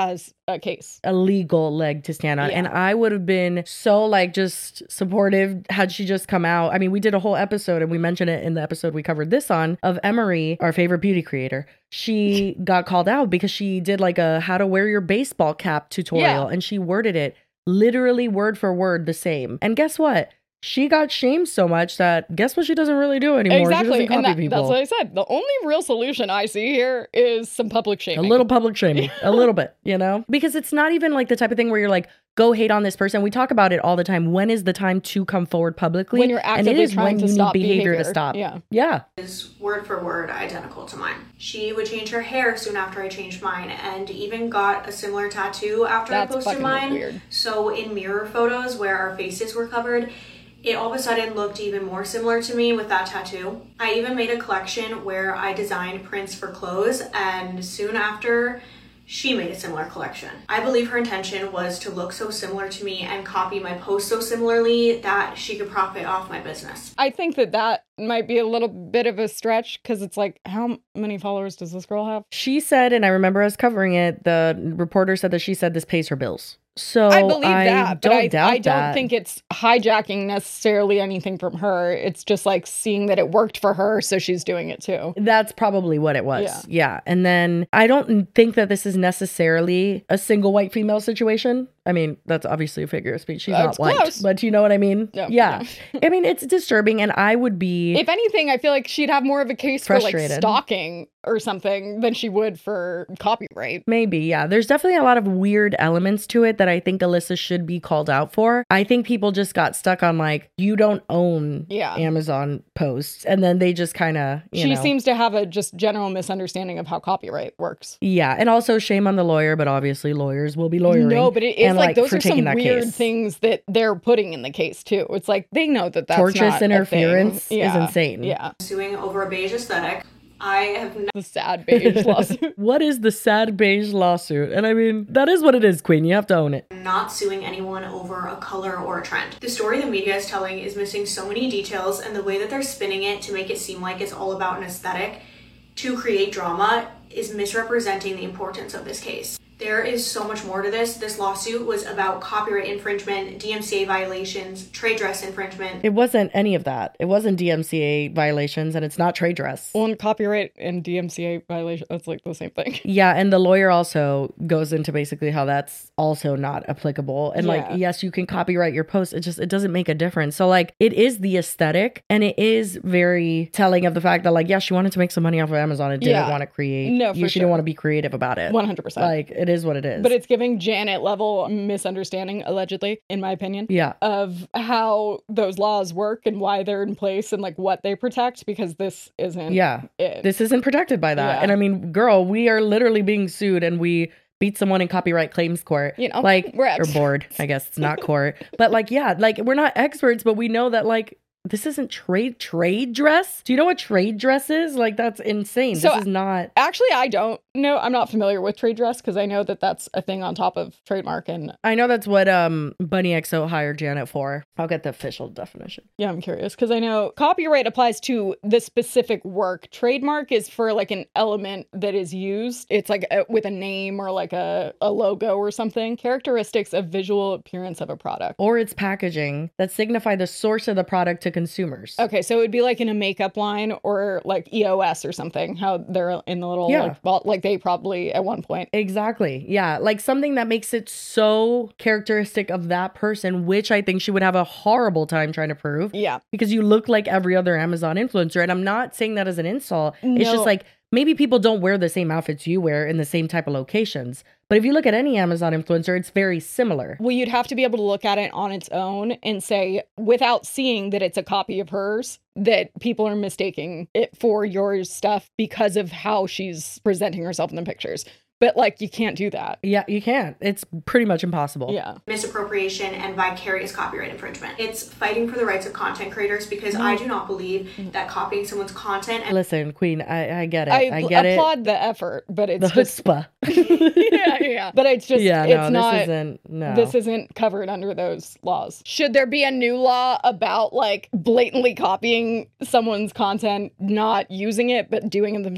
a case. A legal leg to stand on. Yeah. And I would have been so like just supportive had she just come out. I mean, we did a whole episode and we mentioned it in the episode we covered this on of Emery, our favorite beauty creator. She got called out because she did like a how to wear your baseball cap tutorial, Yeah. and she worded it literally word for word the same. And guess what? She got shamed so much that guess what she doesn't really do anymore? Exactly. She doesn't And copy that, people. that's what I said. The only real solution I see here is some public shaming. A little public shaming. A little bit, you know? Because it's not even like the type of thing where you're like, go hate on this person. We talk about it all the time. When is the time to come forward publicly? When you're actively and it is trying when to you stop need behavior, behavior. to stop. Yeah. Yeah. Is word for word identical to mine. She would change her hair soon after I changed mine, and even got a similar tattoo after That's I posted fucking mine. weird. So in mirror photos where our faces were covered, it all of a sudden looked even more similar to me with that tattoo. I even made a collection where I designed prints for clothes, and soon after, she made a similar collection. I believe her intention was to look so similar to me and copy my posts so similarly that she could profit off my business. I think that that might be a little bit of a stretch because it's like, how many followers does this girl have? She said, and I remember us covering it, the reporter said that she said this pays her bills. So I believe I that, don't but I, doubt I don't that. think it's hijacking necessarily anything from her. It's just like seeing that it worked for her, so she's doing it too. That's probably what it was. Yeah. Yeah. And then I don't think that this is necessarily a single white female situation. I mean, that's obviously a figure of speech. She's Uh, not it's white, close. but you know what I mean? No, yeah. I mean, it's disturbing, and I would be. If anything, I feel like she'd have more of a case for like Frustrated. stalking or something than she would for copyright. Maybe, yeah. There's definitely a lot of weird elements to it that I think Alyssa should be called out for. I think people just got stuck on like, you don't own Yeah. Amazon posts. And then they just kind of, you She know. seems to have a just general misunderstanding of how copyright works. Yeah. And also shame on the lawyer, but obviously lawyers will be lawyering. No, but it is and, like, those for are some taking that weird case. things that they're putting in the case too. It's like they know that that's Tortious not a interference thing. is Yeah. insane. Yeah, Suing over a beige aesthetic. I have n- the sad beige lawsuit. What is the sad beige lawsuit? And I mean, that is what it is, Queen. You have to own it. not suing anyone over a color or a trend. The story the media is telling is missing so many details, and the way that they're spinning it to make it seem like it's all about an aesthetic to create drama is misrepresenting the importance of this case. There is so much more to this. This lawsuit was about copyright infringement, D M C A violations, trade dress infringement. It wasn't any of that. It wasn't D M C A violations, and it's not trade dress. Well, and copyright and D M C A violation, that's like the same thing. Yeah, and the lawyer also goes into basically how that's also not applicable. And Yeah. like, yes, you can copyright your post. It just, it doesn't make a difference. So like, it is the aesthetic, and it is very telling of the fact that like, yeah, she wanted to make some money off of Amazon. It didn't Yeah. want to create. No, you, for she sure. didn't want to be creative about it. one hundred percent. Like, it is what it is. But it's giving Janet level misunderstanding, allegedly, in my opinion. Yeah. Of how those laws work and why they're in place and like what they protect, because this isn't Yeah. it. This isn't protected by that. Yeah. And I mean, girl, we are literally being sued, and we beat someone in copyright claims court. You know, like, we're or experts. board. I guess it's not court. But like, yeah, like we're not experts, but we know that like, this isn't trade trade dress. Do you know what trade dress is? Like, that's insane. So, this is not. Actually, I don't know. I'm not familiar with trade dress because I know that that's a thing on top of trademark. And I know that's what um Bunny X O hired Janet for. I'll get the official definition. yeah, I'm curious because I know copyright applies to the specific work. Trademark is for like an element that is used. It's like a, with a name or like a, a logo or something. Characteristics of visual appearance of a product. Or its packaging that signify the source of the product to consumers. Okay, so it would be like in a makeup line or like E O S or something, how they're in the little, Yeah. like, vault, like they probably at one point. Exactly. Yeah. Like something that makes it so characteristic of that person, which I think she would have a horrible time trying to prove. Yeah. Because you look like every other Amazon influencer. And I'm not saying that as an insult. It's No. just like maybe people don't wear the same outfits you wear in the same type of locations. But if you look at any Amazon influencer, it's very similar. Well, you'd have to be able to look at it on its own and say, without seeing that it's a copy of hers, that people are mistaking it for your stuff because of how she's presenting herself in the pictures. But like, you can't do that. Yeah, you can't. It's pretty much impossible. Yeah. Misappropriation and vicarious copyright infringement. It's fighting for the rights of content creators because I do not believe that copying someone's content and Listen, Queen, I, I get it. I, I, get applaud it. the effort, but it's The just chutzpah. yeah, yeah. But it's just Yeah, it's no, not this isn't. No. this isn't covered under those laws. Should there be a new law about like blatantly copying someone's content, not using it but doing it themselves?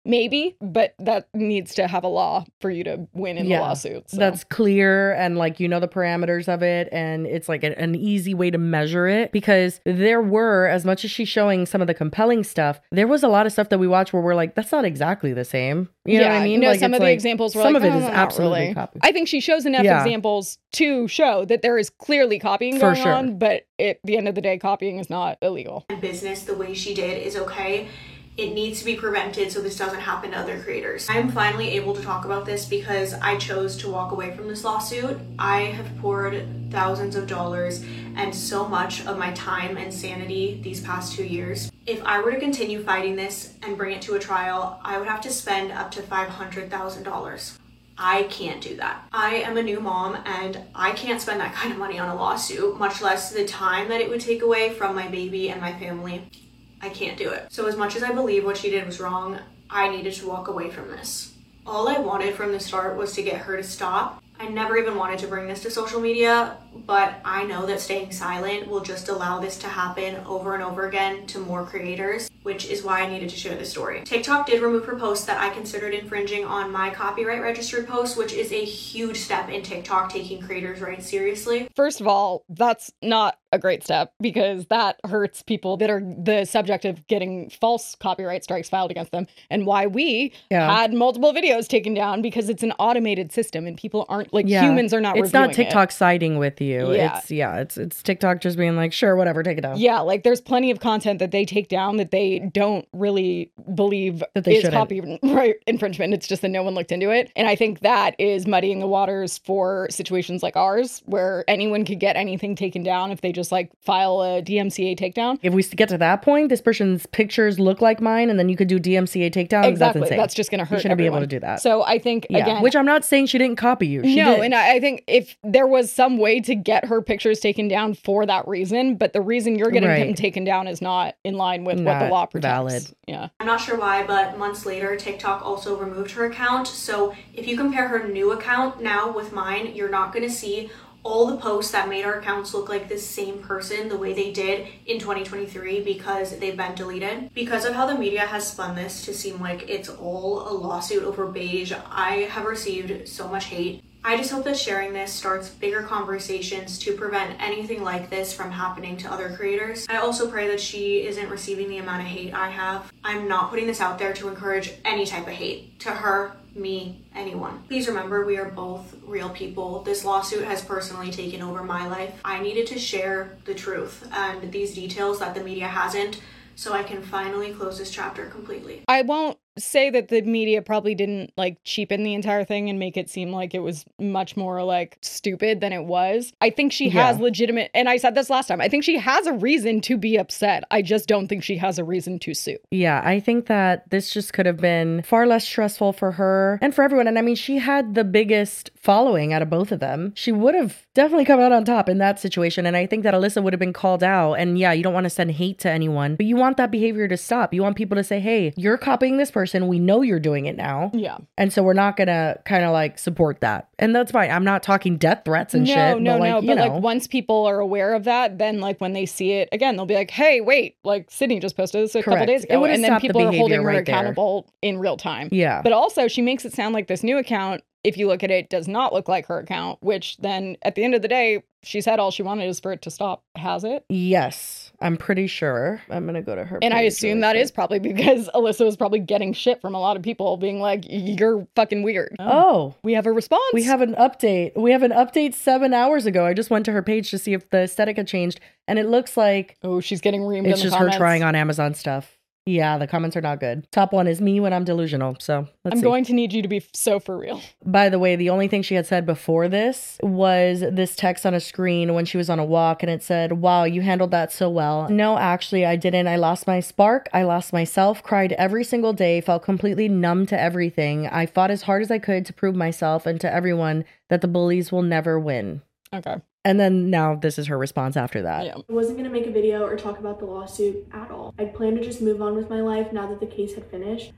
maybe, but that needs to have a law for you to win in Yeah, the lawsuit. So. That's clear, and like you know the parameters of it, and it's like a, an easy way to measure it, because there were, as much as she's showing some of the compelling stuff, there was a lot of stuff that we watched where we're like, that's not exactly the same. You know yeah, what I mean? No, like, some it's of the like, examples were some like, of it oh, is not absolutely really. copy. I think she shows enough Yeah. examples to show that there is clearly copying For going sure. on, but at the end of the day, copying is not illegal. Business the way she did is okay. It needs to be prevented so this doesn't happen to other creators. I'm finally able to talk about this because I chose to walk away from this lawsuit. I have poured thousands of dollars and so much of my time and sanity these past two years. If I were to continue fighting this and bring it to a trial, I would have to spend up to five hundred thousand dollars. I can't do that. I am a new mom and I can't spend that kind of money on a lawsuit, much less the time that it would take away from my baby and my family. I can't do it. So as much as I believe what she did was wrong, I needed to walk away from this. All I wanted from the start was to get her to stop. I never even wanted to bring this to social media, but I know that staying silent will just allow this to happen over and over again to more creators, which is why I needed to share this story. TikTok did remove her post that I considered infringing on my copyright registered post, which is a huge step in TikTok taking creators' rights seriously. First of all, that's not a great step because that hurts people that are the subject of getting false copyright strikes filed against them, and why we Yeah. had multiple videos taken down because it's an automated system and people aren't like Yeah. humans are not It's not reviewing it. TikTok siding with you. Yeah. It's yeah, it's it's TikTok just being like, sure, whatever, take it down. Yeah, like there's plenty of content that they take down that they don't really believe That they is shouldn't. copyright infringement. It's just that no one looked into it. And I think that is muddying the waters for situations like ours, where anyone could get anything taken down if they just like file a D M C A takedown. If we get to that point, this person's pictures look like mine, and then you could do D M C A takedown. Exactly. That's insane. That's just going to hurt You shouldn't be able everyone. to do that. So I think, Yeah. again... Which I'm not saying she didn't copy you. She no, did. and I, I think if there was some way to get her pictures taken down for that reason, but the reason you're getting them Right. taken down is not in line with what Not the law protects. valid. Yeah. I'm not sure why, but months later, TikTok also removed her account. So if you compare her new account now with mine, you're not going to see all the posts that made our accounts look like the same person the way they did in twenty twenty-three because they've been deleted. Because of how the media has spun this to seem like it's all a lawsuit over beige, I have received so much hate. I just hope that sharing this starts bigger conversations to prevent anything like this from happening to other creators. I also pray that she isn't receiving the amount of hate I have. I'm not putting this out there to encourage any type of hate to her, me, anyone. Please remember, we are both real people. This lawsuit has personally taken over my life. I needed to share the truth and these details that the media hasn't, so I can finally close this chapter completely. I won't say that the media probably didn't like cheapen the entire thing and make it seem like it was much more like stupid than it was. I think she has Yeah. legitimate, and I said this last time, I think she has a reason to be upset. I just don't think she has a reason to sue. Yeah, I think that this just could have been far less stressful for her and for everyone. And I mean, she had the biggest following out of both of them. She would have definitely come out on top in that situation. And I think that Alyssa would have been called out. And yeah, you don't want to send hate to anyone, but you want that behavior to stop. You want people to say, hey, you're copying this person. We know you're doing it now. Yeah. And so we're not going to kind of like support that. And that's fine. I'm not talking death threats and no, shit. No, but like, no, you but know. like once people are aware of that, then like when they see it again, they'll be like, hey, wait, like Sydney just posted this a couple Correct. days It ago. would have And then stopped the people are holding behavior her right there. accountable in real time. Yeah. But also she makes it sound like this new account, if you look at it, does not look like her account, which then at the end of the day, she said all she wanted is for it to stop. Has it? Yes, I'm pretty sure. I'm going to go to her And I page assume really that quick. is probably because Alyssa was probably getting shit from a lot of people being like, you're fucking weird. Oh. We have a response. We have an update. We have an update seven hours ago. I just went to her page to see if the aesthetic had changed, and it looks like oh, she's getting reamed. it's in the just comments. her trying on Amazon stuff. Yeah, the comments are not good. Top one is me when I'm delusional. So let's I'm see. going to need you to be so for real. By the way, the only thing she had said before this was this text on a screen when she was on a walk, and it said, wow, you handled that so well. No, actually, I didn't. I lost my spark. I lost myself, cried every single day, felt completely numb to everything. I fought as hard as I could to prove myself and to everyone that the bullies will never win. Okay. And then now this is her response after that. Yeah. I wasn't going to make a video or talk about the lawsuit at all. I planned to just move on with my life now that the case had finished.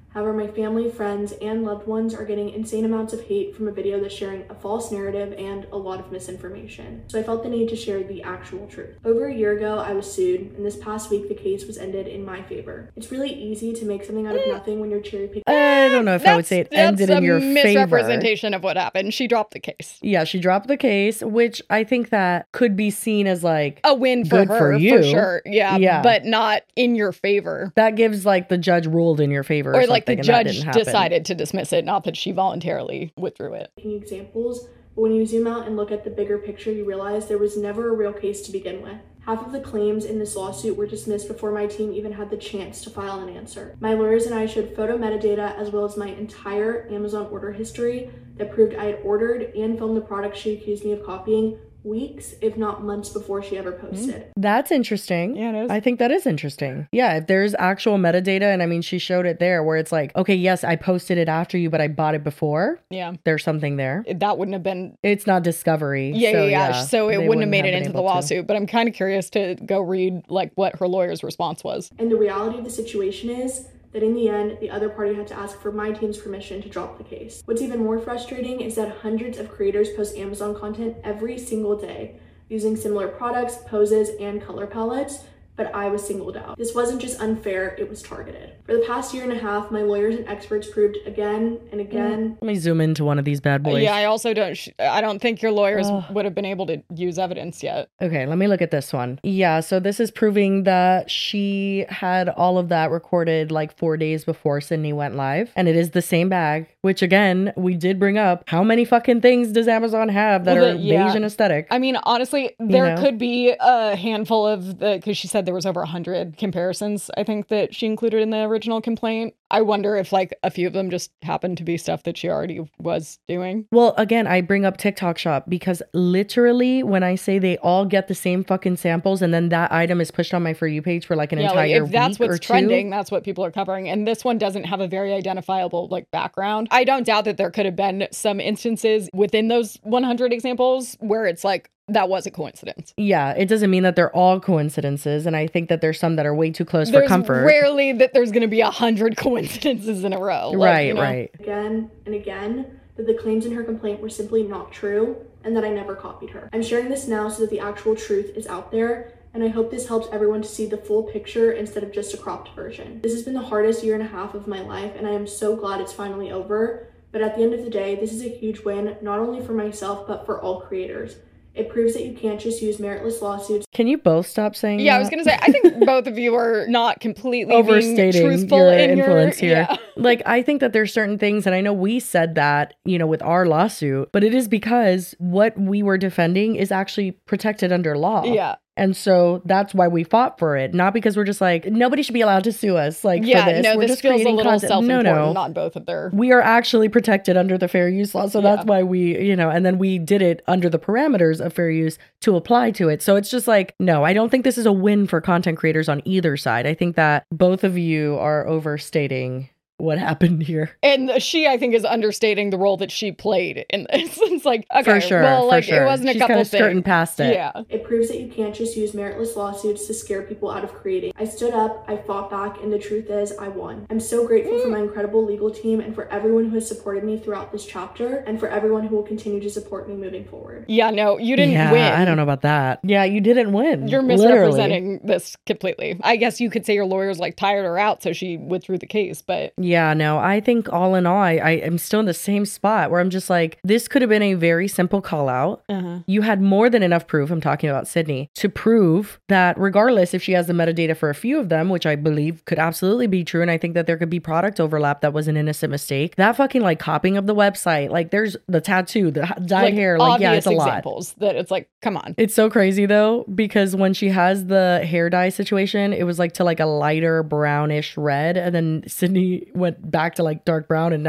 However, my family, friends, and loved ones are getting insane amounts of hate from a video that's sharing a false narrative and a lot of misinformation. So I felt the need to share the actual truth. Over a year ago, I was sued, and this past week the case was ended in my favor. It's really easy to make something out of nothing when you're cherry picking. I don't know if I would say it ended in your That's a favor. misrepresentation of what happened. She dropped the case. Yeah, she dropped the case, which I think that could be seen as like a win for good her, for you. for sure. Yeah, yeah, but not in your favor. That gives like the judge ruled in your favor, or, or like the and that judge didn't happen. decided to dismiss it, not that she voluntarily withdrew it. Examples, but when you zoom out and look at the bigger picture, you realize there was never a real case to begin with. Half of the claims in this lawsuit were dismissed before my team even had the chance to file an answer. My lawyers and I showed photo metadata as well as my entire Amazon order history that proved I had ordered and filmed the product she accused me of copying weeks, if not months, before she ever posted. That's interesting. Yeah, it is. I think that is interesting. Yeah, if there's actual metadata, and I mean, she showed it there where it's like, okay, yes, I posted it after you, but I bought it before. Yeah. There's something there. That wouldn't have been... It's not discovery. Yeah, so, yeah, yeah. yeah. So it They wouldn't have made have it been into the able to. lawsuit, but I'm kind of curious to go read like what her lawyer's response was. And the reality of the situation is that in the end, the other party had to ask for my team's permission to drop the case. What's even more frustrating is that hundreds of creators post Amazon content every single day, using similar products, poses, and color palettes, but I was singled out. This wasn't just unfair, it was targeted. For the past year and a half, my lawyers and experts proved again and again. Let me zoom into one of these bad boys. Yeah, I also don't, sh- I don't think your lawyers Ugh. would have been able to use evidence yet. Okay, let me look at this one. Yeah, so this is proving that she had all of that recorded like four days before Sydney went live. And it is the same bag, which again, we did bring up. How many fucking things does Amazon have that Well, are the- yeah. Asian aesthetic? I mean, honestly, there know? could be a handful of the, because she said there was over one hundred comparisons, I think, that she included in the original complaint. I wonder if like a few of them just happened to be stuff that she already was doing. Well, again, I bring up TikTok Shop because literally when I say they all get the same fucking samples and then that item is pushed on my For You page for like an Yeah, like entire if that's week what's or two. trending, that's what people are covering. And this one doesn't have a very identifiable like background. I don't doubt that there could have been some instances within those one hundred examples where it's like, that was a coincidence. Yeah, it doesn't mean that they're all coincidences. And I think that there's some that are way too close There's for comfort. rarely that there's going to be a hundred coincidences in a row. Like, right, you know? right. Again and again, that the claims in her complaint were simply not true and that I never copied her. I'm sharing this now so that the actual truth is out there, and I hope this helps everyone to see the full picture instead of just a cropped version. This has been the hardest year and a half of my life, and I am so glad it's finally over. But at the end of the day, this is a huge win, not only for myself, but for all creators. It proves that you can't just use meritless lawsuits. Can you both stop saying Yeah, that? I was going to say, I think both of you are not completely overstating being truthful your in influence your, here. Yeah. Like, I think that there's certain things, and I know we said that, you know, with our lawsuit, but it is because what we were defending is actually protected under law. Yeah. And so that's why we fought for it. Not because we're just like, nobody should be allowed to sue us. Like, Yeah, for this. no, we're this just feels a creating little content. self-important, No, no. not both of their... We are actually protected under the fair use law. So that's Yeah. why we, you know, and then we did it under the parameters of fair use to apply to it. So it's just like, no, I don't think this is a win for content creators on either side. I think that both of you are overstating what happened here. And she, I think, is understating the role that she played in this. It's like, okay, For sure, well, for like, sure. it wasn't a She's couple kinda skirting things. past it. Yeah. It proves that you can't just use meritless lawsuits to scare people out of creating. I stood up, I fought back, and the truth is, I won. I'm so grateful for my incredible legal team and for everyone who has supported me throughout this chapter and for everyone who will continue to support me moving forward. Yeah, no, you didn't yeah, win. I don't know about that. Yeah, you didn't win. You're misrepresenting literally. This completely. I guess you could say your lawyers like tired her out, so she withdrew the case, but... Yeah, no, I think all in all, I, I am still in the same spot where I'm just like, this could have been a very simple call out. Uh-huh. You had more than enough proof, I'm talking about Sydney, to prove that regardless if she has the metadata for a few of them, which I believe could absolutely be true, and I think that there could be product overlap that was an innocent mistake, that fucking like copying of the website, like there's the tattoo, the dyed like, hair, like yeah, it's a lot. Examples that it's like, come on. It's so crazy though, because when she has the hair dye situation, it was like to like a lighter brownish red, and then Sydney went back to like dark brown, and now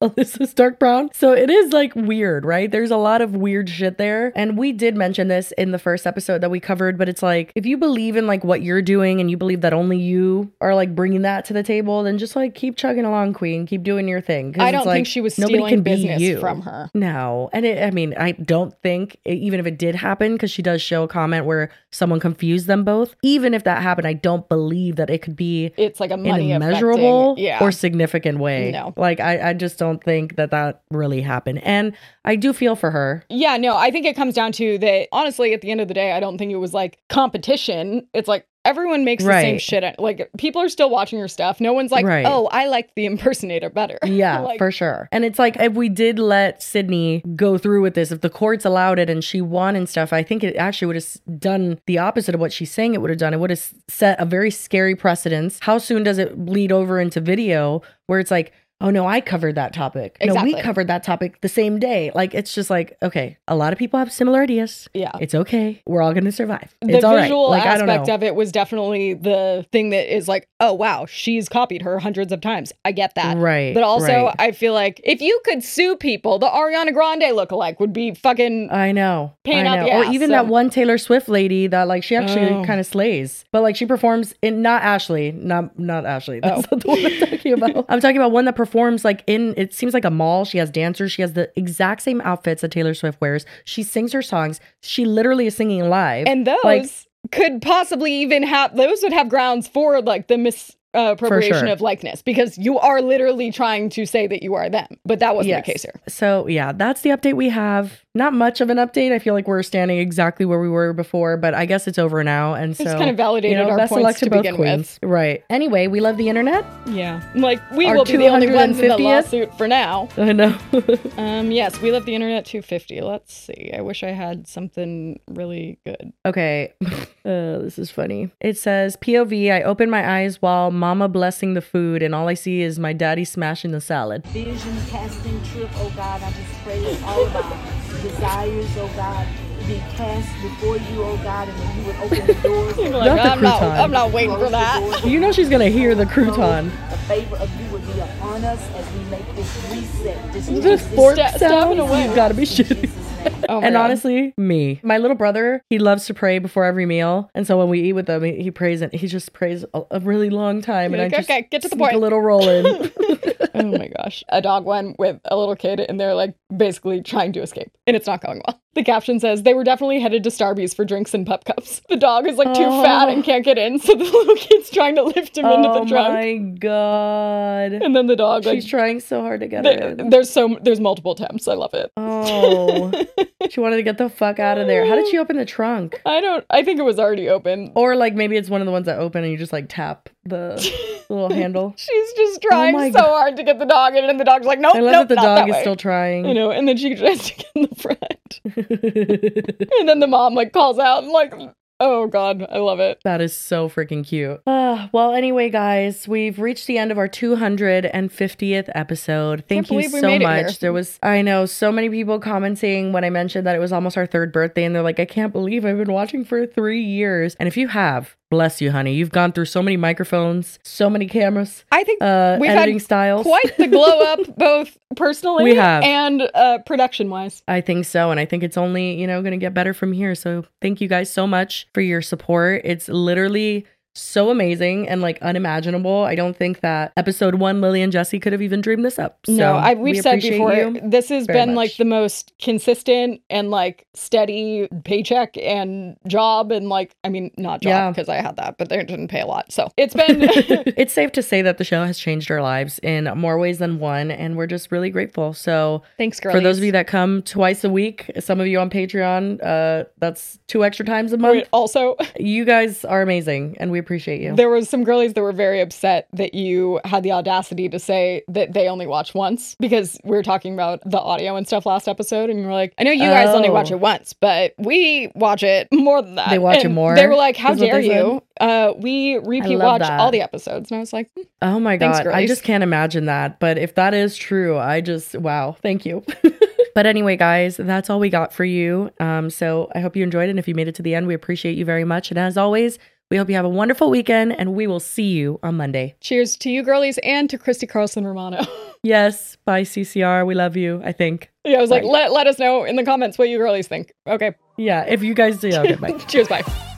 Alyssa's dark brown. So it is like weird, right? There's a lot of weird shit there. And we did mention this in the first episode that we covered, but it's like, if you believe in like what you're doing and you believe that only you are like bringing that to the table, then just like keep chugging along, queen. Keep doing your thing. 'Cause I it's don't like, think she was nobody stealing can be business you. from her. No. And it, I mean, I don't think, even if it did happen, because she does show a comment where someone confused them both, even if that happened, I don't believe that it could be It's like a in money a measurable affecting- yeah. or significant way. No. Like, I, I just don't think that that really happened. And I do feel for her. Yeah, no, I think it comes down to that, honestly, at the end of the day, I don't think it was like competition. It's like everyone makes the same Right. shit. Like, people are still watching your stuff. No one's like, Right. oh, I liked the impersonator better. Yeah, Like, for sure. And it's like, if we did let Sydney go through with this, if the courts allowed it and she won and stuff, I think it actually would have done the opposite of what she's saying it would have done. It would have set a very scary precedence. How soon does it bleed over into video where it's like, oh no, I covered that topic. No, Exactly. we covered that topic the same day. Like, it's just like, okay, a lot of people have similar ideas. Yeah. It's okay. We're all going to survive. The It's all right. visual Like, I don't aspect know. of it was definitely the thing that is like, oh, wow, she's copied her hundreds of times. I get that. Right, But also, right. I feel like if you could sue people, the Ariana Grande lookalike would be fucking I know. paying I out know. the Or ass, even so- that one Taylor Swift lady that like she actually Oh. kind of slays. But like she performs in not Ashley, not not Ashley. That's not the one I'm talking about. I'm talking about one that performs like in it seems like a mall. She has dancers. She has the exact same outfits that Taylor Swift wears. She sings her songs. She literally is singing live. And those Like, could possibly even have, those would have grounds for like the mis. Uh, appropriation sure. of likeness, because you are literally trying to say that you are them, but that wasn't yes. the case here. So yeah, that's the update we have. Not much of an update. I feel like we're standing exactly where we were before, but I guess it's over now. And so It's kind of validated you know, our best of points luck to to both begin queens. Right. Anyway, we love the internet. Yeah, like we Our will be the only ones in the two hundred fiftieth? lawsuit for now. I know. um, yes, we love the internet two fifty. Let's see. I wish I had something really good. Okay. Uh, this is funny. It says, P O V, I open my eyes while mama blessing the food and all I see is my daddy smashing the salad. Vision casting trip, oh God, I just pray that all of our desires, oh God, be cast before you, oh God, and then you would open the doors. You're like, Not the I'm not, crouton. I'm not waiting for that. You know she's gonna hear the crouton. The favor of you would be upon us as we make this reset. This, This this fork Sta- sound, stabbing away. you gotta be shitty. Oh my And God. honestly, me. My little brother, he loves to pray before every meal. And so when we eat with him, he, he prays and he just prays a, a really long time. You're and like, I just okay, get to the sneak point. a little roll in. Oh my gosh. A dog went with a little kid and they're like basically trying to escape and it's not going well. The caption says they were definitely headed to Starbucks for drinks and pup cups. The dog is like too Oh. fat and can't get in, so the little kid's trying to lift him into Oh the trunk. my God. And then the dog like She's trying so hard to get there- in. there's so there's multiple attempts. I love it. Oh. She wanted to get the fuck out of there. How did she open the trunk? I don't I think it was already open. Or like maybe it's one of the ones that open and you just like tap the little handle. She's just trying Oh my so God. hard to get the dog in and the dog's like, nope, I love nope, that the not dog that is way. still trying. You know, and then she tries to get in the front. And then the mom like calls out and like, oh God, I love it. That is so freaking cute. Uh, well, anyway, guys, we've reached the end of our two hundred fiftieth episode. Thank Can't you believe we so made it much. here. There was, I know, so many people commenting when I mentioned that it was almost our third birthday, and they're like, I can't believe I've been watching for three years. And if you have, bless you, honey. You've gone through so many microphones, so many cameras. I think uh, we've editing had styles. quite the glow up, both personally We have. and uh, production wise. I think so. And I think it's only, you know, going to get better from here. So thank you guys so much for your support. It's literally so amazing and like unimaginable. I don't think that episode one, Lily and Jesse could have even dreamed this up. So No, I, we've we said appreciate before, you this has very been much. like the most consistent and like steady paycheck and job. And like, I mean, not Yeah. job because I had that, but they didn't pay a lot. So it's been, It's safe to say that the show has changed our lives in more ways than one, and we're just really grateful. So thanks, for those girlies. of you that come twice a week, some of you on Patreon, uh, that's two extra times a month. Wait, also, You guys are amazing, and we appreciate you. there was some girlies that were very upset that you had the audacity to say that they only watch once, because we were talking about the audio and stuff last episode, and you were like, I know you guys only watch Oh. it once, but we watch it more than that. They watch it And more, They were like, how is what dare they you? Uh, we repeat love watch that. all the episodes. And I was like, hmm, Oh my Thanks, God. I girlies. just can't imagine that. But if that is true, I just, wow. Thank you. But anyway, guys, that's all we got for you. Um, so I hope you enjoyed it. And if you made it to the end, we appreciate you very much. And as always, we hope you have a wonderful weekend and we will see you on Monday. cheers to you girlies and to Christy Carlson Romano. Yes. Bye, C C R. We love you, I think. Yeah, I was Bye. like, let, let us know in the comments what you girlies think. Okay. Yeah, if you guys do, okay, bye. Cheers, bye.